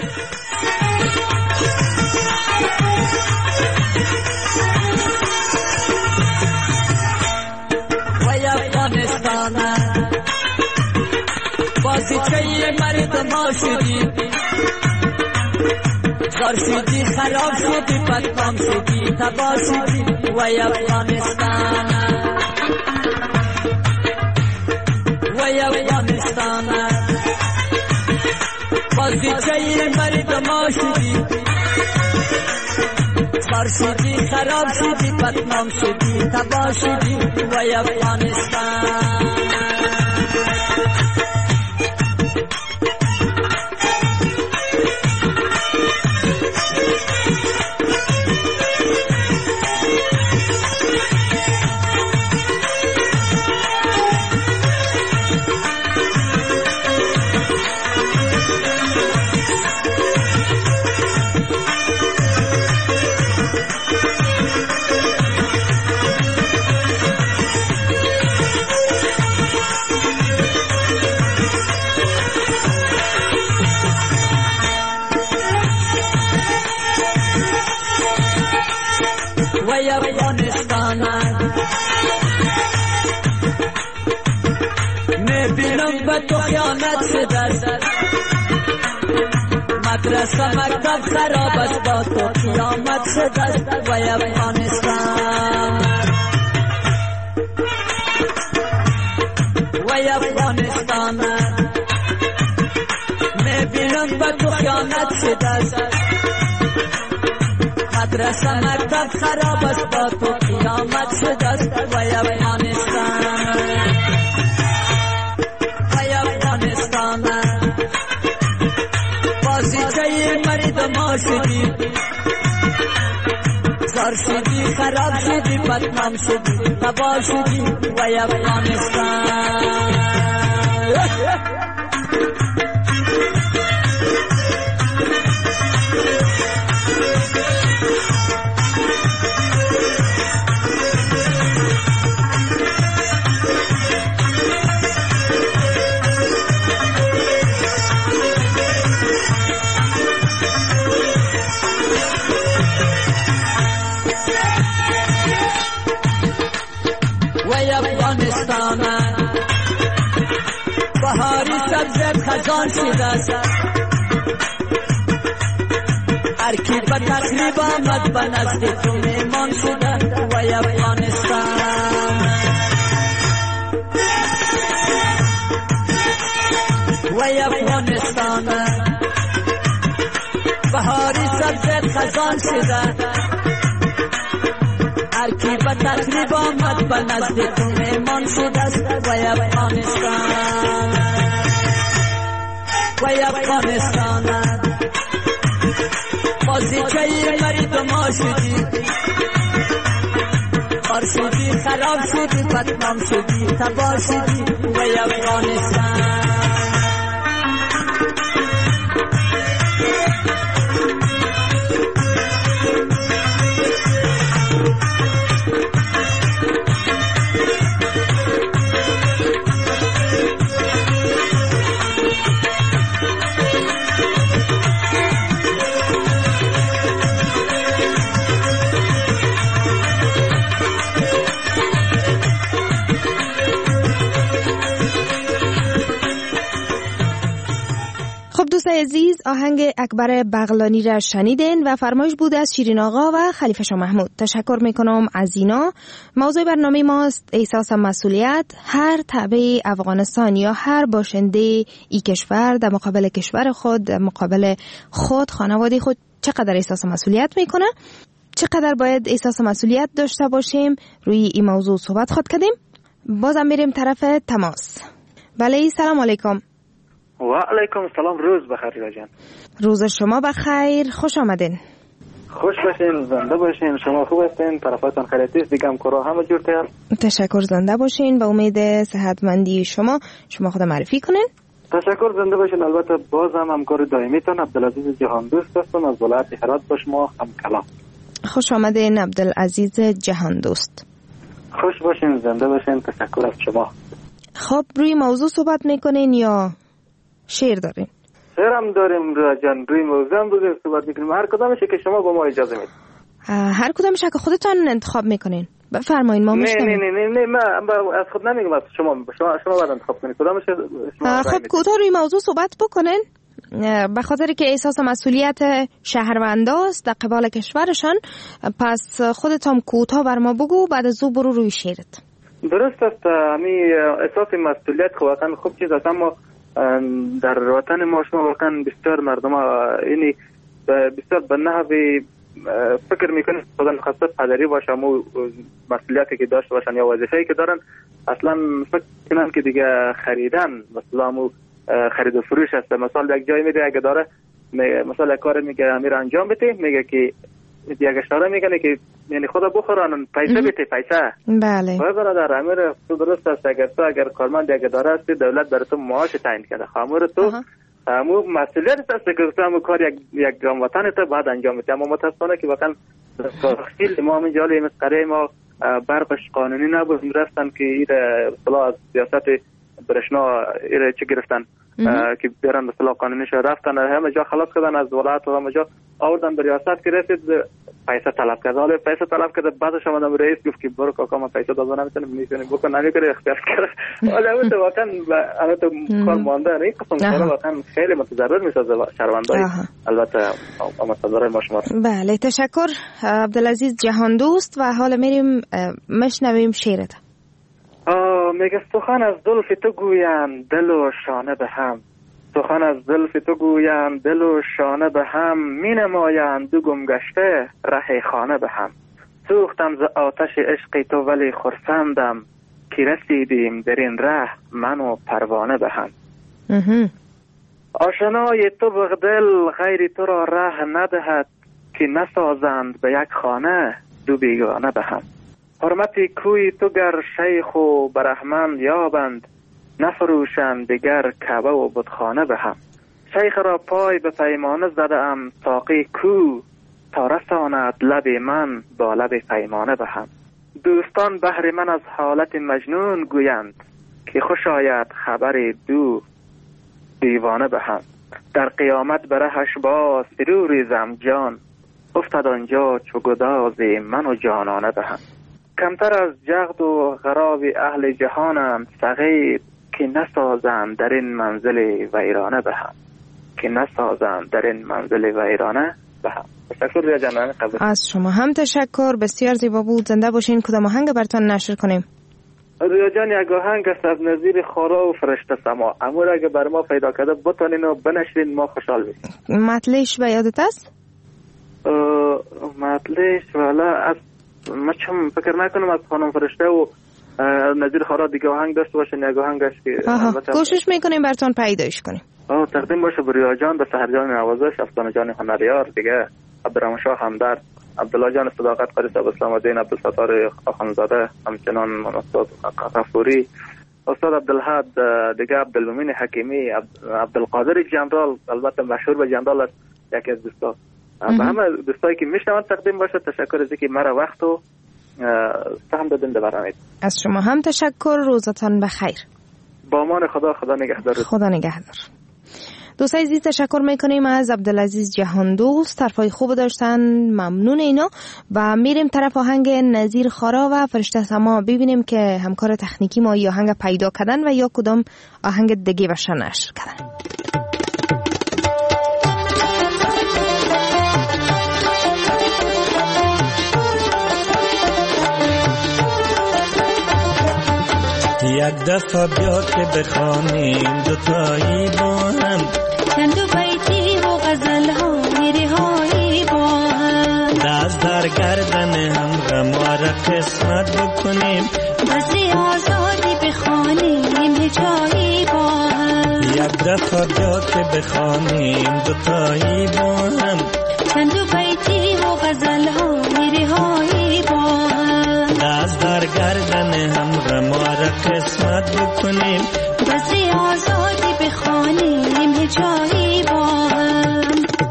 وای افغانستان بازیچه مرد ما شدی، زار شدی خراب شدی بدنام شدی تباه شدی. وای افغانستان وای افغانستان بازیچه مرد ما شدی، زار شدی خراب شدی بدنام شدی تباه شدی. وای افغانستان وای افغانستان میبینم به تو خیانت شده، مدرسه مکتب خراب است با تو قیامت شده. وای افغانستان وای افغانستان میبینم به تو خیانت شده، مدرسه مکتب خراب است با تو قیامت شده است. وای افغانستان وای افغانستان بازیچه مرد ما شدی، زار شدی خراب شدی بدنام شدی تباه شدی. وای افغانستان بهاری سبزت خزان شده، هر کی به تقریب آمد به نزد تو میمان شده. وای افغانستان وای افغانستان بهاری سبزت خزان شده، هر کی به تقریب آمد به نزد تو میمان شده است. وای افغانستان وای افغانستان بازیچه مرد ما شدی، خار شدی خراب شدی بدنام شدی تباه شدی. وای افغانستان عزیز آهنگ اکبر بغلانی را شنیدین و فرمایش بود از شیرین آقا و خلیفه شاه محمود. تشکر میکنم از اینا. موضوع برنامه ماست احساس مسئولیت. هر تابع افغانستان یا هر باشنده ای کشور در مقابل کشور خود، در مقابل خود، خانواده خود چقدر احساس مسئولیت میکنه، چقدر باید احساس مسئولیت داشته باشیم. روی این موضوع صحبت خود کردیم. بازم میریم طرف تماس. بله سلام علیکم. و علیکم السلام. روز بخیر ریا جان. روز شما بخیر، خوش آمدین. خوش باشین، زنده باشین. شما خوب هستین؟ طرفاتون خیلیتی است؟ دیگه همکارا همه جور تیار؟ تشکر، زنده باشین. به امید صحتمندی شما خود معرفی کنین. تشکر، زنده باشین. البته باز هم همکار دائمیتون عبدالعزیز جهاندوست هستم از ولایت هرات با شما هم کلام. خوش آمدین عبدالعزیز جهاندوست. خوش باشین، زنده باشین. تشکر از شما. خب روی موضوع صحبت میکنین یا شعر دارین؟ شعر هم داریم ریا جان. روی موضوع هم بودیم صحبت میکنیم. هر کدامشه که شما با ما اجازه میدید. هر کدامشه که خودتان انتخاب میکنین بفرمایید، ما میشنویم. نه من از خود نمیگم، از شما بعد انتخاب کنید کدامشه. خب کوتاه روی موضوع صحبت بکنین، به خاطر که احساس مسئولیت شهرونداست در قبال کشورشان. پس خودتان کوتاه بر ما بگو، بعد از او برو روی شعرت. درست است. همین احساس مسئولیت واقعا خوب چیز است، اما در وطن ما شما واقعا بسیار مردم اینی بسیار به نحوی فکر میکنن خودن خاصه پدری باشه، مو مسئولیتی که داشته باشن یا وظیفه‌ای که دارن اصلا فکر کنن که دیگه خریدن، مثلا مو خرید و فروش است. مثلا یک جایی میده اگه داره مثلا کار میگه امیر انجام بده، میگه که یک اشاره میکنه که یعنی خدا بخورن پیسه بده پیسه. بله برادر امیر تو درست است. اگر کارمند اگه داره است دولت برای تو معاش تعیین کرده، خامور تو مو مسئولیت است که تو هم کار یک وطن تو بعد انجام میدی. اما متاسفانه که واقعا تفصیل ما اینجا له مسقره ما برقش قانونی نبود، رفتن که این اصطلاح از سیاست برشنا ایره چه گرفتن که برن به اصطلاح قانونیش رفتن همه جا خلاص کردن از ولایت و همه جا آوردن به ریاست که رسید پیسه طلب کرد. حالا پیسه طلب کرد، بعدش آمدم رئیس گفت که برو کاکا من پیسه دادم نمیتونم بکن نمیکنه اختیار کرد. حالا البته واقعا البته کار مانده این قسم کارا واقعا خیلی متضرر میسازه شهروندای البته متضرر ما شما. بله تشکر عبدالعزیز جهاندوست. و حالا میریم مشنویم شعرت. میگه سخن از زلف تو گویم دل و شانه به هم، سخن از زلف تو گویم دل و شانه به هم، می نمایند دو گم گشته ره خانه به هم. سوختم ز آتش عشق تو ولی خرسندم، که رسیدیم در این ره من و پروانه به هم. آشنای تو بغدل غیر تو را ره ندهد، که نسازند به یک خانه دو بیگانه به هم. حرمتی کوی تو گر شیخ و برهمن یابند، نفروشند دیگر کعبه و بتخانه به هم. شیخ را پای به پیمانه زده ام، ساقی کو تا رساند لب من با لب پیمانه به هم. دوستان بهر من از حالت مجنون گویند، که خوش آید خبر دو دیوانه به هم. در قیامت برهش با سروری زمجان، افتد آنجا چو گداز من و جانانه به هم. کمتر از جغد و غراب اهل جهانند صغیر، که نسازند در این منزل ویرانه به هم، که نسازند در این منزل ویرانه به هم. تشکر ریا جان. از شما هم تشکر، بسیار زیبا بود. زنده باشین. کدام آهنگ براتون نشر کنیم؟ ریا جان یک آهنگ است از نظیر خارا و فرشته سما. امور اگه بر ما پیدا کرده بتونین و بنشرین ما خوشحال میشیم. مطلعش به یادت است؟ مطلعش والا از ما چم فکر نکنم از خانم فرشته و نظیر خارا دیگه آهنگ داشته باشن. یک آهنگش که کوشش میکنیم براتون پیداش کنیم. تقدیم باشه به ریا جان، به سحر جان نوازش، افسانه جان هنریار دیگه، عبدالرحمن شاه همدرد، عبدالله جان صداقت قاری صاحب اسلام الدین، عبدالستار آخوندزاده، همچنان استاد غفوری، استاد عبدالحد دیگه، عبدالمؤمن حکیمی، عبدالقادر جنرال، البته مشهور به جنرال است، یکی از دوستا. به همه دوستایی که میشنوند تقدیم باشه. تشکر از اینکه مرا وقت و سهم دادن به برنامه. از شما هم تشکر. روزتان بخیر. با امان خدا. خدا نگهدار. خدا نگهدار. دوستای عزیز تشکر میکنیم از عبدالعزیز جهاندوست، طرفای خوب داشتن، ممنون اینا. و میریم طرف آهنگ نظیر خارا و فرشته سما، ببینیم که همکار تکنیکی ما یا آهنگ پیدا کردن و یا کدام آهنگ دیگه بشه نشر کردن. یک دفعه بیا که بخوانیم دوتایی با هم، چند بیتی و غزل ها میری هایی گردن هم غم‌ها را قسمت بکنیم، بزری آزادی بخوانیم جایی با هم. یک دفعه بیا که بخوانیم دوتایی با هم، چند بیتی و غزل‌های رهایی با هم. دست در گردن هم غم‌ها را قسمت بکنیم، بزری آزادی بخوانیم جایی با هم.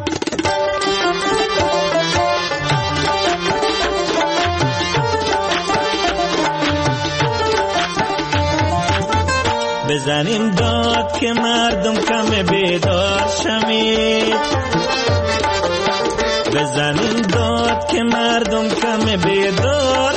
بزنیم داد که مردم کم بیدار شوید، بزنیم داد که مردم کم بیدار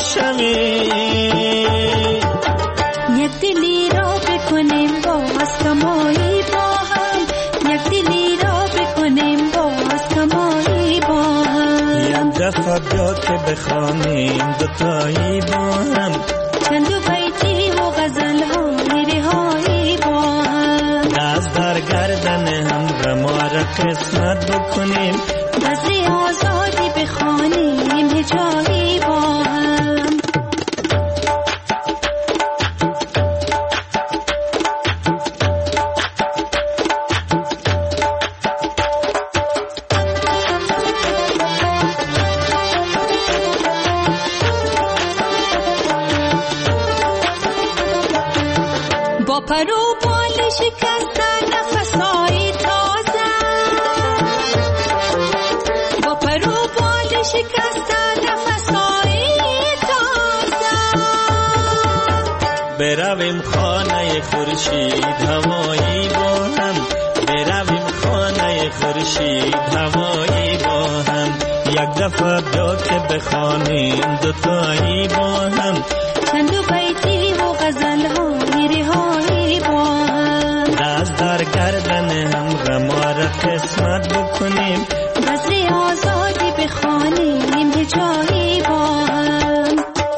شوید. یک دلی را بکنیم باز کمایی با هم، یک دلی را بکنیم باز کمایی با هم. یک دفعه بیا که بخوانیم دوتایی با هم، چند بیتی و غزل‌های رهایی با هم. دست در گردن هم غم‌ها را قسمت بکنیم، بزری آزادی بخوانیم جایی با هم. با پر و بال شکسته نفس‌های تازه، با پر و بال شکسته نفس‌های تازه. برویم خانه خورشید هوایی با هم، برویم خانه خورشید هوایی با هم. یک دفعه بیا که بخوانیم دوتایی با هم، چند بیتی و غزل‌های رهایی با هم. دست در گردن هم غم‌ها را قسمت بکنیم، بزری آزادی بخوانیم جایی با هم.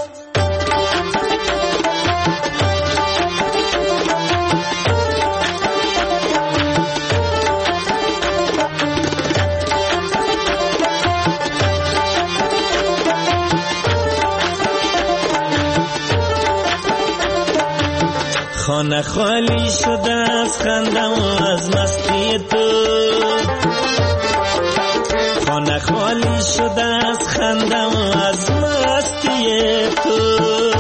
خانه خالی شده از خنده و از مستی تو، خانه خالی شده از خنده و از مستی تو.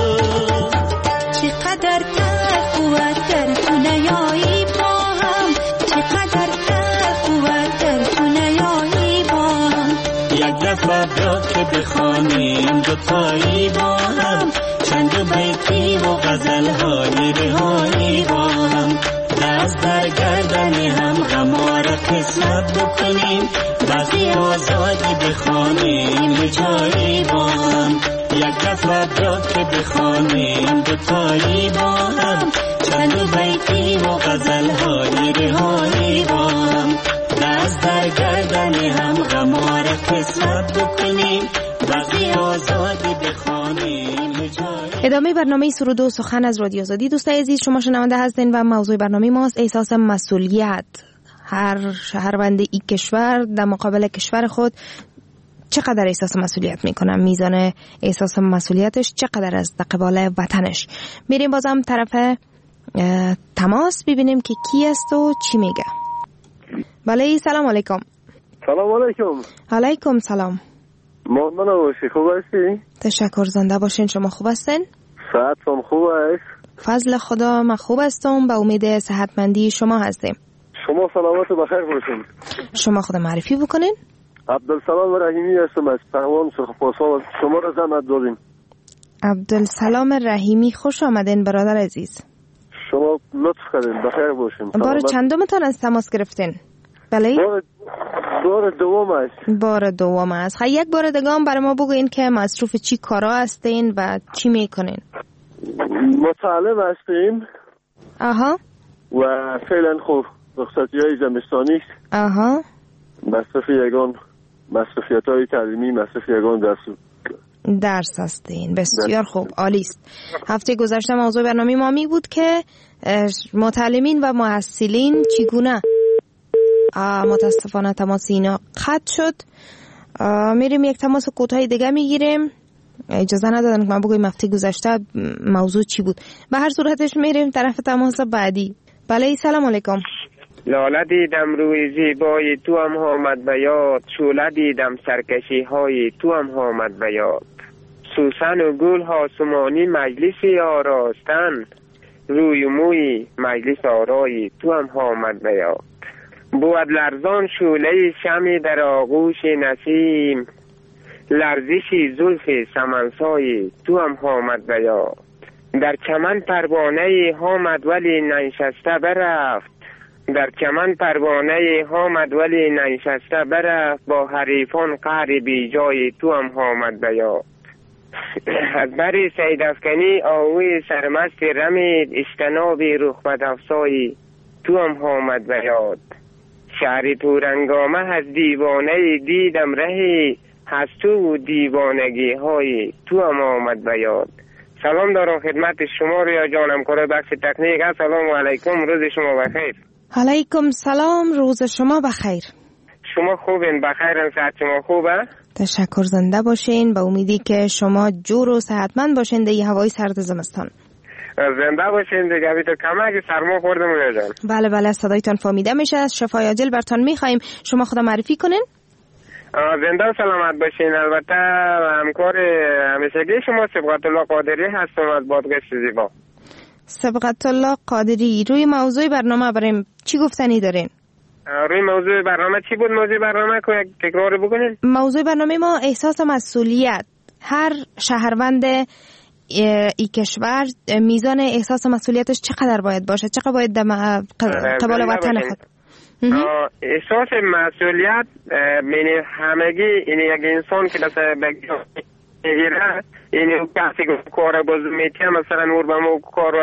چقدر تلخ بود در تو نیایی با هم، چقدر تلخ بود در تو نیایی با هم. یک دفعه بیا که بخوانیم دوتایی با هم، چند بیتی و غزل‌های رهایی با هم. دست در گردن هم غم‌ها را قسمت بکنیم، بزری آزادی بخوانیم جایی با هم. یک دفعه بیا که بخوانیم دوتایی با هم، چند بیتی و غزل‌های رهایی با هم. دست در گردن هم غم‌ها را قسمت بکنیم، بزری آزادی بخوانیم جایی. ادامه برنامه سرود و سخن از رادیو آزادی. دوستای عزیز، شما شنونده هستین و موضوع برنامه ماست احساس مسئولیت. هر شهروند این کشور در مقابل کشور خود چقدر احساس مسئولیت میکنه، میزان احساس مسئولیتش چقدر از قبال وطنش. میریم بازم طرف تماس ببینیم که کی است و چی میگه. بله، سلام علیکم. سلام علیکم. علیکم سلام. ممنون باشی، خوب هستی؟ تشکر، زنده باشین. شما خوب هستین؟ صحتتون خوب است؟ فضل خدا من خوب هستم، به امید صحتمندی شما هستیم. شما سلامت و بخیر باشین. شما خود معرفی بکنین. عبدالسلام رحیمی هستم از پروان سرخپاسان. شما را زحمت دادیم. عبدالسلام رحیمی، خوش آمدین برادر عزیز. شما لطف کردین، بخیر باشین. بار چندمتان از تماس گرفتین؟ بله؟ بار دوم است. بار دوم است. خیلی یک بار دیگه هم برای ما بگوین که مصروف چی کارا هستین و چی میکنین؟ متعلم هستیم. آها. و فعلا خوب رخصتی های زمستانی است. آها. مصرف یگان مصرفیت های تعلیمی، مصرف یگان درس هستین. بسیار خوب، عالی است. هفته گذشته موضوع برنامه ما می بود که متعلمین و محصلین چگونه، متاسفانه تماس اینا قطع شد. میریم یک تماس کوتاه دیگه میگیریم. اجازه ندادن که ما بگویم هفته گذشته موضوع چی بود. به هر صورتش میریم طرف تماس بعدی. بله سلام علیکم. لاله دیدم روی زیبای تو هم آمد به یاد، شعله دیدم سرکشی های تو هم آمد به یاد. سوسن و گل آسمانی مجلسی آراستن، روی موی مجلس آرایی تو هم آمد به یاد. بود لرزان شعله شمی در آغوش نسیم، لرزشی زلف سمنسای تو هم آمد به یاد. در چمن پروانه آمد ولی ننشسته برفت، در چمن پروانه آمد ولی ننشسته برفت. با حریفان قهر بی جای تو هم آمد به یاد. از بری سید افکنی آوی سرمست رمید، اجتنابی رخبت افسایی تو هم آمد به یاد. شعری تورنگامه از دیوانه دیدم رهی، از تو دیوانگی های تو هم آمد به یاد. سلام دارم خدمت شما ریا جانم کار بخش تکنیک. سلام علیکم، روز شما بخیر. علیکم سلام، روز شما بخیر. شما خوبین؟ بخیرن؟ صحت شما خوبه؟ تشکر، زنده باشین. به امیدی که شما جور و صحتمند باشین در این هوای سرد زمستان. زنده باشین دیگه. تو کمک سرما خوردم جان. بله بله صدایتان فهمیده میشه. شفای عاجل برتان میخوایم. شما خود معرفی کنین. زنده و سلامت باشین. البته همکار همیشگی شما سبقت الله قادری هستم از بادگشت زیبا. سبقت الله قادری، روی موضوع برنامه بریم چی گفتنی دارین؟ روی موضوع برنامه چی بود؟ موضوع برنامه که یک تکرار بکنین. موضوع برنامه ما احساس مسئولیت. هر شهروند ای کشور میزان احساس مسئولیتش چقدر باید باشه؟ چقدر باید قبال وطن خود؟ احساس مسئولیت بین همگی این یک انسان که دست بگیره، این کسی که کار بازو میتیه مثلا او به مو کار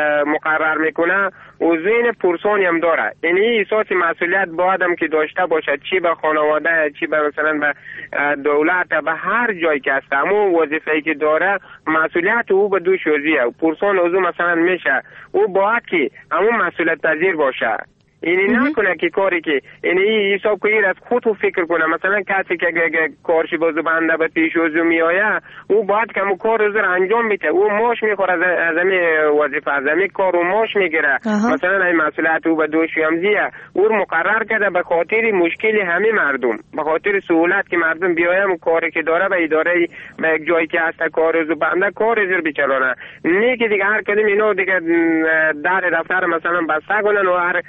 مقرر میکنه و ذهن پرسانی هم داره. این احساس مسئولیت باید هم که داشته باشه، چی به خانواده، چی به مثلا به دولت، به هر جایی که هست همون وظیفه‌ای که داره مسئولیت او به دوش وزیه و پرسان اوزو مثلا میشه. او باید که همون مسئولیت پذیر باشه. اینی نکنه که کاری که اینی حساب کنید از خود فکر کنه. مثلا کسی که کارش بازو بنده به پیش وزو میآیه او باید که همون کار رو انجام میده. او ماش میخوره از همین وظیفه، از همین کار و ماش میگیره. مثلا این مسئولیت او به دوش یمزیه او مقرر کرده به خاطر مشکل همه مردم، به خاطر سهولت که مردم بیایم کاری که داره به اداره به یک جایی که هست کار رو بنده کار رو بچلونه. نه که دیگه هر کدوم اینا دیگه در دفتر مثلا بسته کنن و هر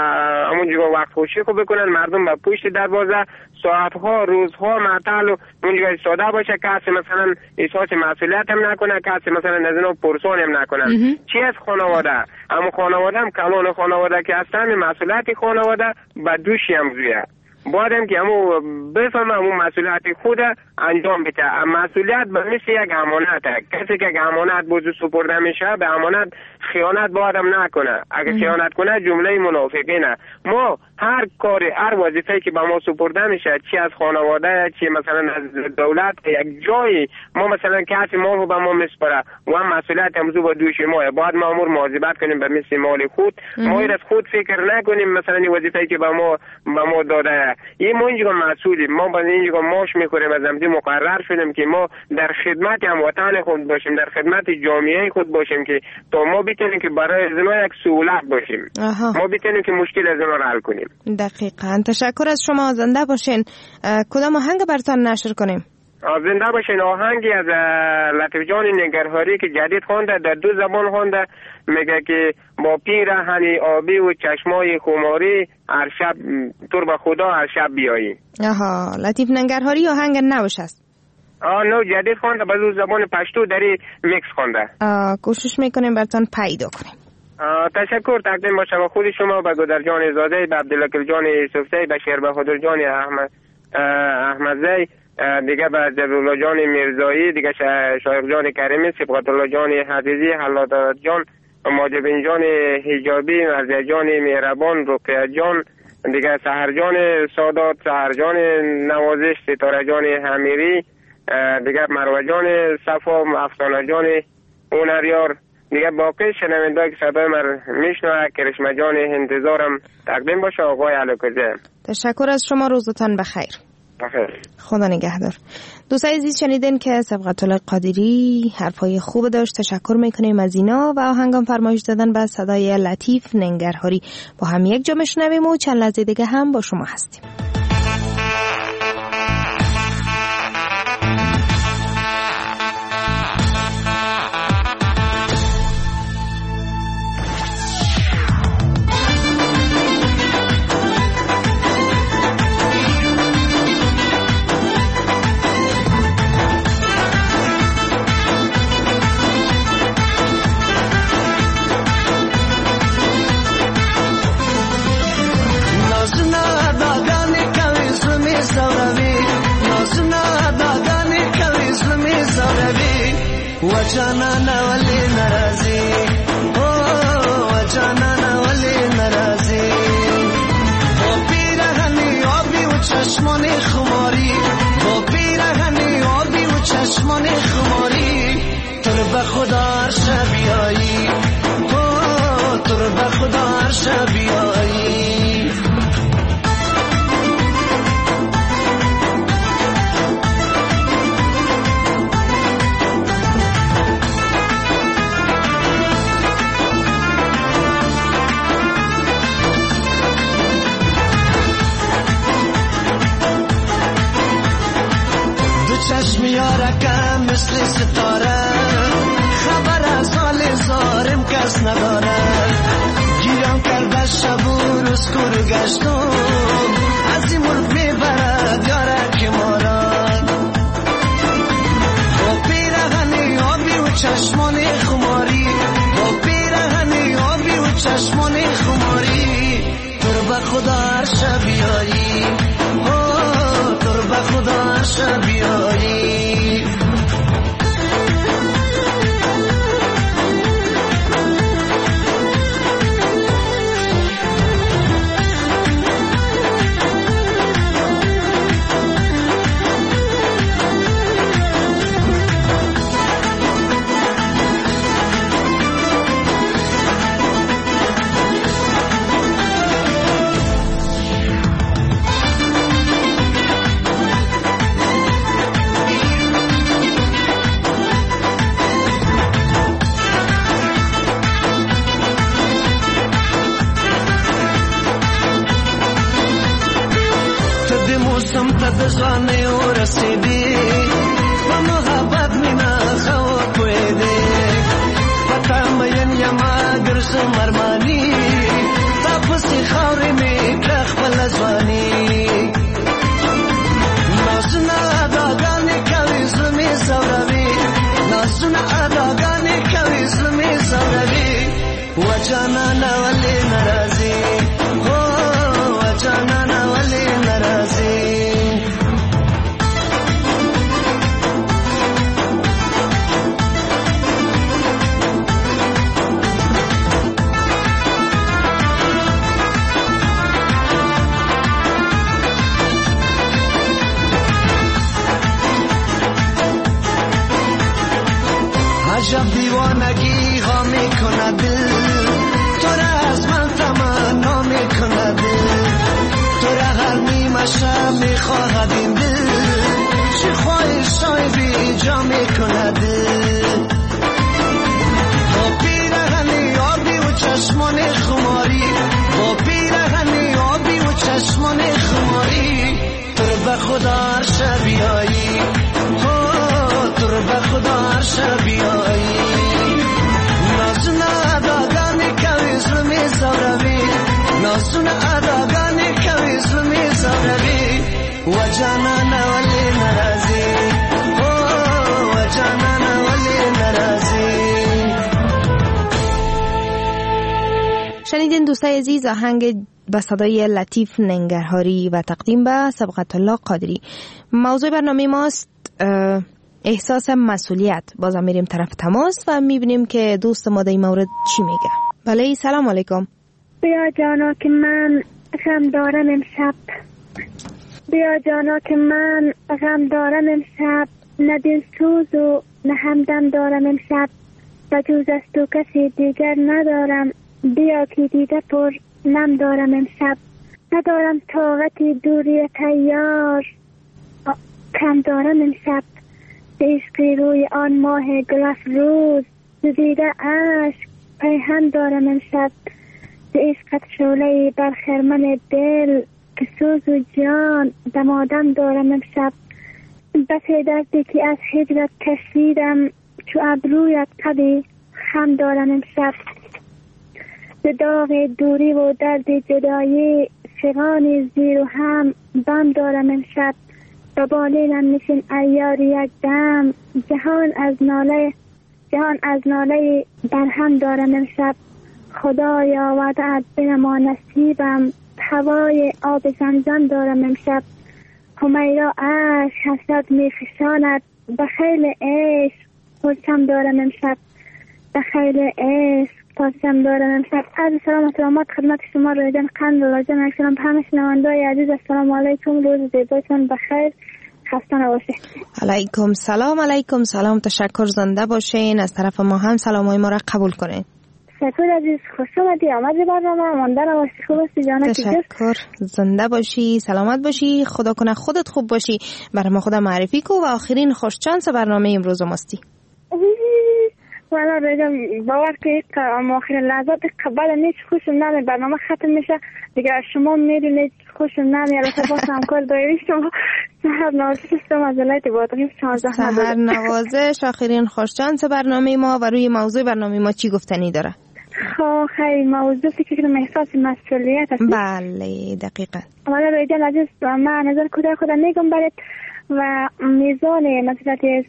همونجا وقت خوشی خوب بکنن، مردم به پشت دروازه ساعتها روزها معطل و اونجا ایستاده باشه. کسی مثلا احساس مسئولیت هم نکنه، کسی مثلا از اینا پرسان هم نکنن. چی از خانواده؟ اما خانواده هم کلان خانواده که هستن مسئولیت خانواده به دوشی هم زویه. باید هم که همون بفهم همون مسئولیت خود انجام بده. مسئولیت به مثل یک امانته. کسی که امانت بوزو سپرده میشه به امانت خیانت باید هم نکنه. اگه خیانت کنه جمله منافقینه. ما هر کاری، هر وظیفه‌ای که به ما سپرده میشه، چی از خانواده، چی مثلا از دولت، یک جایی ما مثلا کسی مال رو به ما میسپره و هم مسئولیت همزو به دوش ماه. باید ما امور مواظبت کنیم به مثل مال خود. ما از خود فکر نکنیم مثلا این وظیفه‌ای که به ما داده این ما اینجا مسئولیم. ما باید اینجا ماش میکنیم، از همزی مقرر شدیم که ما در خدمت هموطن خود باشیم، در خدمت جامعه خود باشیم که تا ما بتونیم که برای از ما یک سهولت باشیم. ما بتونیم که مشکل از ما حل کنیم. دقیقاً. تشکر از شما. زنده باشین. کدام آهنگ براتون نشر کنیم؟ زنده باشین. آهنگی از لطیف جان نگرهاری که جدید خوانده، در دو زبان خوانده. میگه که با پیرهن آبی و چشمای خماری هر شب تور به خدا هر شب بیایی. لطیف نگرهاری آهنگ نوش است. نو جدید خوانده، به دو زبان پشتو داری میکس خوانده. کوشش میکنیم براتون پیدا کنیم. تشکر تقدیم باشه به خود شما، به گودر جان زاده، به عبدالله جان یوسفزی، به شیر بهادر جان احمدزی، دیگه به جلال جان میرزایی، دیگه شایق جان کریمی، سبقت الله جان حدیدی، حلادت جان، ماجبین جان حجابی، مرزی جان مهربان، رقیه جان، دیگه سحر جان سادات، سحر جان نوازش، ستاره جان حمیری، دیگه مروه جان صفا، افسانه جان اونریار، دیگه باقی شنونده‌ای که صدای من میشنوه کرشمه جان انتظارم تقدیم باشه آقای علاکزه. تشکر از شما. روزتان بخیر. بخیر. خدا نگهدار. دوستای عزیز شنیدین که سبقت الله قادری حرفای خوب داشت. تشکر میکنیم از اینا و آهنگام فرمایش دادن به صدای لطیف ننگرهاری. با هم یک جا میشنویم و چند لحظه دیگه هم با شما هستیم. وجانا ولی ناراضی وجانا ولی ناراضی با پیرهنی آبی و چشمان خماری با پیرهنی آبی و چشمان خماری تو رو به خدا عرش بیایی تو رو به خدا عرش بیایی چشم یارکم مثل ستاره خبر از حال زارم کس نداره گیرم کرده شب و روز کور گشتم از این مرد میبرد یارک ماران با پیرهنی آبی و چشمان خماری با پیرهنی آبی و چشمان خماری تو رو به خدا عرش بیایی تو رو به خدا عرش بیایی بزانه و رسیدی و محبت مینا خواه کویده و تامین یما گرس مرمانی تا پسی خوری می کخ بلزوانی نازونا اداگانی کوی ظلمی زوروی نازونا اداگانی کوی ظلمی زوروی و جانانا ولی نرازی و جانانا ولی نرازی عجب دیوانگی ها میکنه دل تو را از من تمنا میکنه دل تو را هر نیمه شب میخواهد این دل چه خواهش های بی جا میکنه دل با پیرهنی آبی و چشمان خماری با پیرهنی آبی و چشمان خماری تو رو به خدا عرش بیایی تو رو به خدا عرش بیایی نازونا اداگانی کوی ظلمی زوروی نازونا اداگانی کوی ظلمی زوروی و جانانا ولی نرازی و جانانا ولی نرازی. شنیدین دوستای عزیز آهنگ به صدای لطیف ننگرهاری و تقدیم به سبقت الله قادری. موضوع برنامه ماست احساس مسئولیت. بازم میریم طرف تماس و میبینیم که دوست ما در این مورد چی میگه. بله سلام علیکم. بیا جانا که من غم دارم امشب بیا جانا که من غم دارم امشب نه دل سوز و نه همدم دارم امشب بجوز از تو کسی دیگر ندارم بیا که دیده پر نم دارم امشب ندارم طاقت دوری تیار کم دارم امشب به عشق روی آن ماه گل افروز زدیده اشک پیهم دارم امشب به عشقت شعله‌ای بر خرمن دل که سوز و جان دمادم دارم امشب بس دردی که از هجرت کشیدم چو ابرویت قدی هم دارم امشب به داغ دوری و درد جدایی فغان زیر و هم بم دارم امشب با بالینم نشین ایار یک دم جهان از ناله برهم دارم امشب خدایا وعده‌ات بنما نصیبم هوای آب زمزم دارم امشب همیرا عشق حسرت میفشاند به خیل عشق پرچم دارم امشب به خیل عشق پرچم دارم امشب. عرض سلامت خدمت شما رویدن قند و جان اکسلام به همه شنونده‌های عزیز. السلام علیکم، روز زیبایتون بخیر، خسته نباشید. علیکم سلام، تشکر، زنده باشین. از طرف ما هم سلامای ما را قبول کنین. تشکر عزیز، خوش آمدی. آمد برنامه مانده نباشی، خوب هستی جانه؟ تشکر، زنده باشی، سلامت باشی، خدا کنه خودت خوب باشی. برای ما خدا معرفی کو و آخرین خوش چانس برنامه امروز ماستی. والا بگم باور کنید آخرین لحظات قبل نیچ خوشم نمیاد، برنامه ختم میشه دیگه. شما میدونید خوشم نمیاد، البته باز همکار دایری شما سحر نوازش شما از ولایت بادغیس 14 سحر نوازش آخرین خوش چانس برنامه ما و روی موضوع برنامه ما چی گفتنی داره؟ خیلی موضوع فکر کنم احساس مسئولیت است. بله دقیقاً. والا رایجان عزیز، من نظر خودم میگم برات و میزان مسئولیت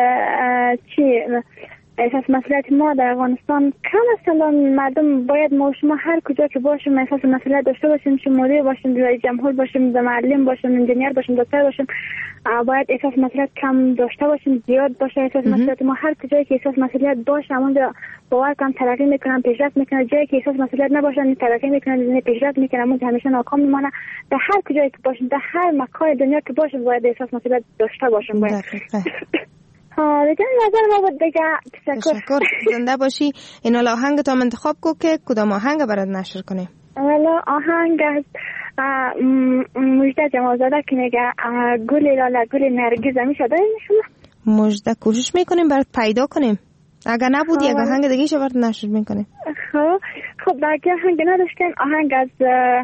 احساس مسئولیت ما در افغانستان کم است. مردم باید ما شما هر کجا که باشیم احساس مسئولیت داشته باشیم، چه مدیر باشیم، رئیس جمهور باشیم، معلم باشیم، انجینیر باشیم، دکتر باشیم، باید احساس مسئولیت کم داشته باشیم، زیاد باشه احساس مسئولیت ما. هر کجایی که احساس مسئولیت باشه اونجا باور کنم ترقی میکنن، پیشرفت میکنن. جایی که احساس مسئولیت نباشه ترقی میکنن، پیشرفت میکنن، اونجا همیشه ناکام میمونه. در هر کجایی که باشیم، در هر مکان دنیا که باشیم باید احساس مسئولیت داشته باشیم. باید دیگه نظر ما بود دیگه. تشکر، زنده باشی. این حالا آهنگ تو انتخاب کو که کدام آهنگ برات نشر کنیم؟ والا آهنگ از مجده جمالزاده که میگه گل لاله گل نرگس میشه داریم شما؟ مجده کوشش میکنیم برات پیدا کنیم، اگر نبود یک آهنگ دیگه شو برات نشر میکنیم. خب باقی آهنگ نداشتیم. آهنگ از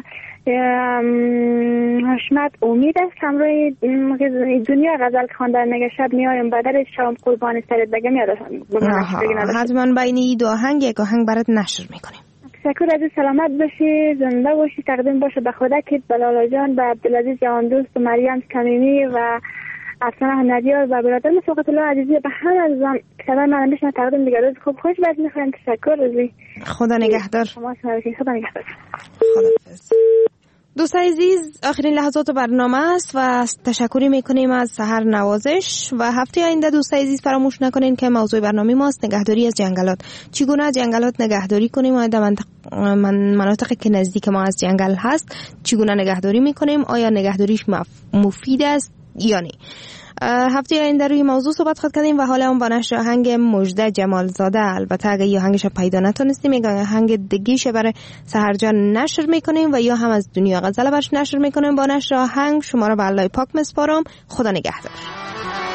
حشمت امید است، همراه دنیا غزل خواندن میگه شب میایم بدل شام قربان سرت بگم یاد حتما بین این دو آهنگ یک آهنگ برات نشر میکنیم. تشکر عزیز، سلامت باشی، زنده باشی. تقدیم باشه به خدا که بلالا جان، به عبدالعزیز جان دوست و مریم کمیمی و افسانه ندیار و برادر مسوقت الله عزیزی به هر عزیزان صدای من میشن تقدیم دیگر. روز خوب خوش باشید. میخوایم تشکر عزیزی. خدا نگهدار. خدا نگهدار. خداحافظ. دوستان عزیز، آخرین لحظات برنامه است و تشکری میکنیم از سحر نوازش و هفته آینده دوستان عزیز فراموش نکنین که موضوع برنامه ماست نگهداری از جنگلات. چگونه از جنگلات نگهداری کنیم؟ آیا در مناطقی که نزدیک ما از جنگل هست چگونه نگهداری میکنیم؟ آیا نگهداریش مفید است یا نه؟ هفته آینده روی موضوع صحبت خواهد کردیم و حالا با نشر آهنگ مجده جمالزاده، البته اگه یه آهنگش پیدا نتونستیم یک آهنگ دیگه‌ش برای سحر جان نشر میکنیم و یا هم از دنیا غزل برش نشر میکنیم. با نشر آهنگ شما را به الله پاک میسپارم. خدا نگهدار.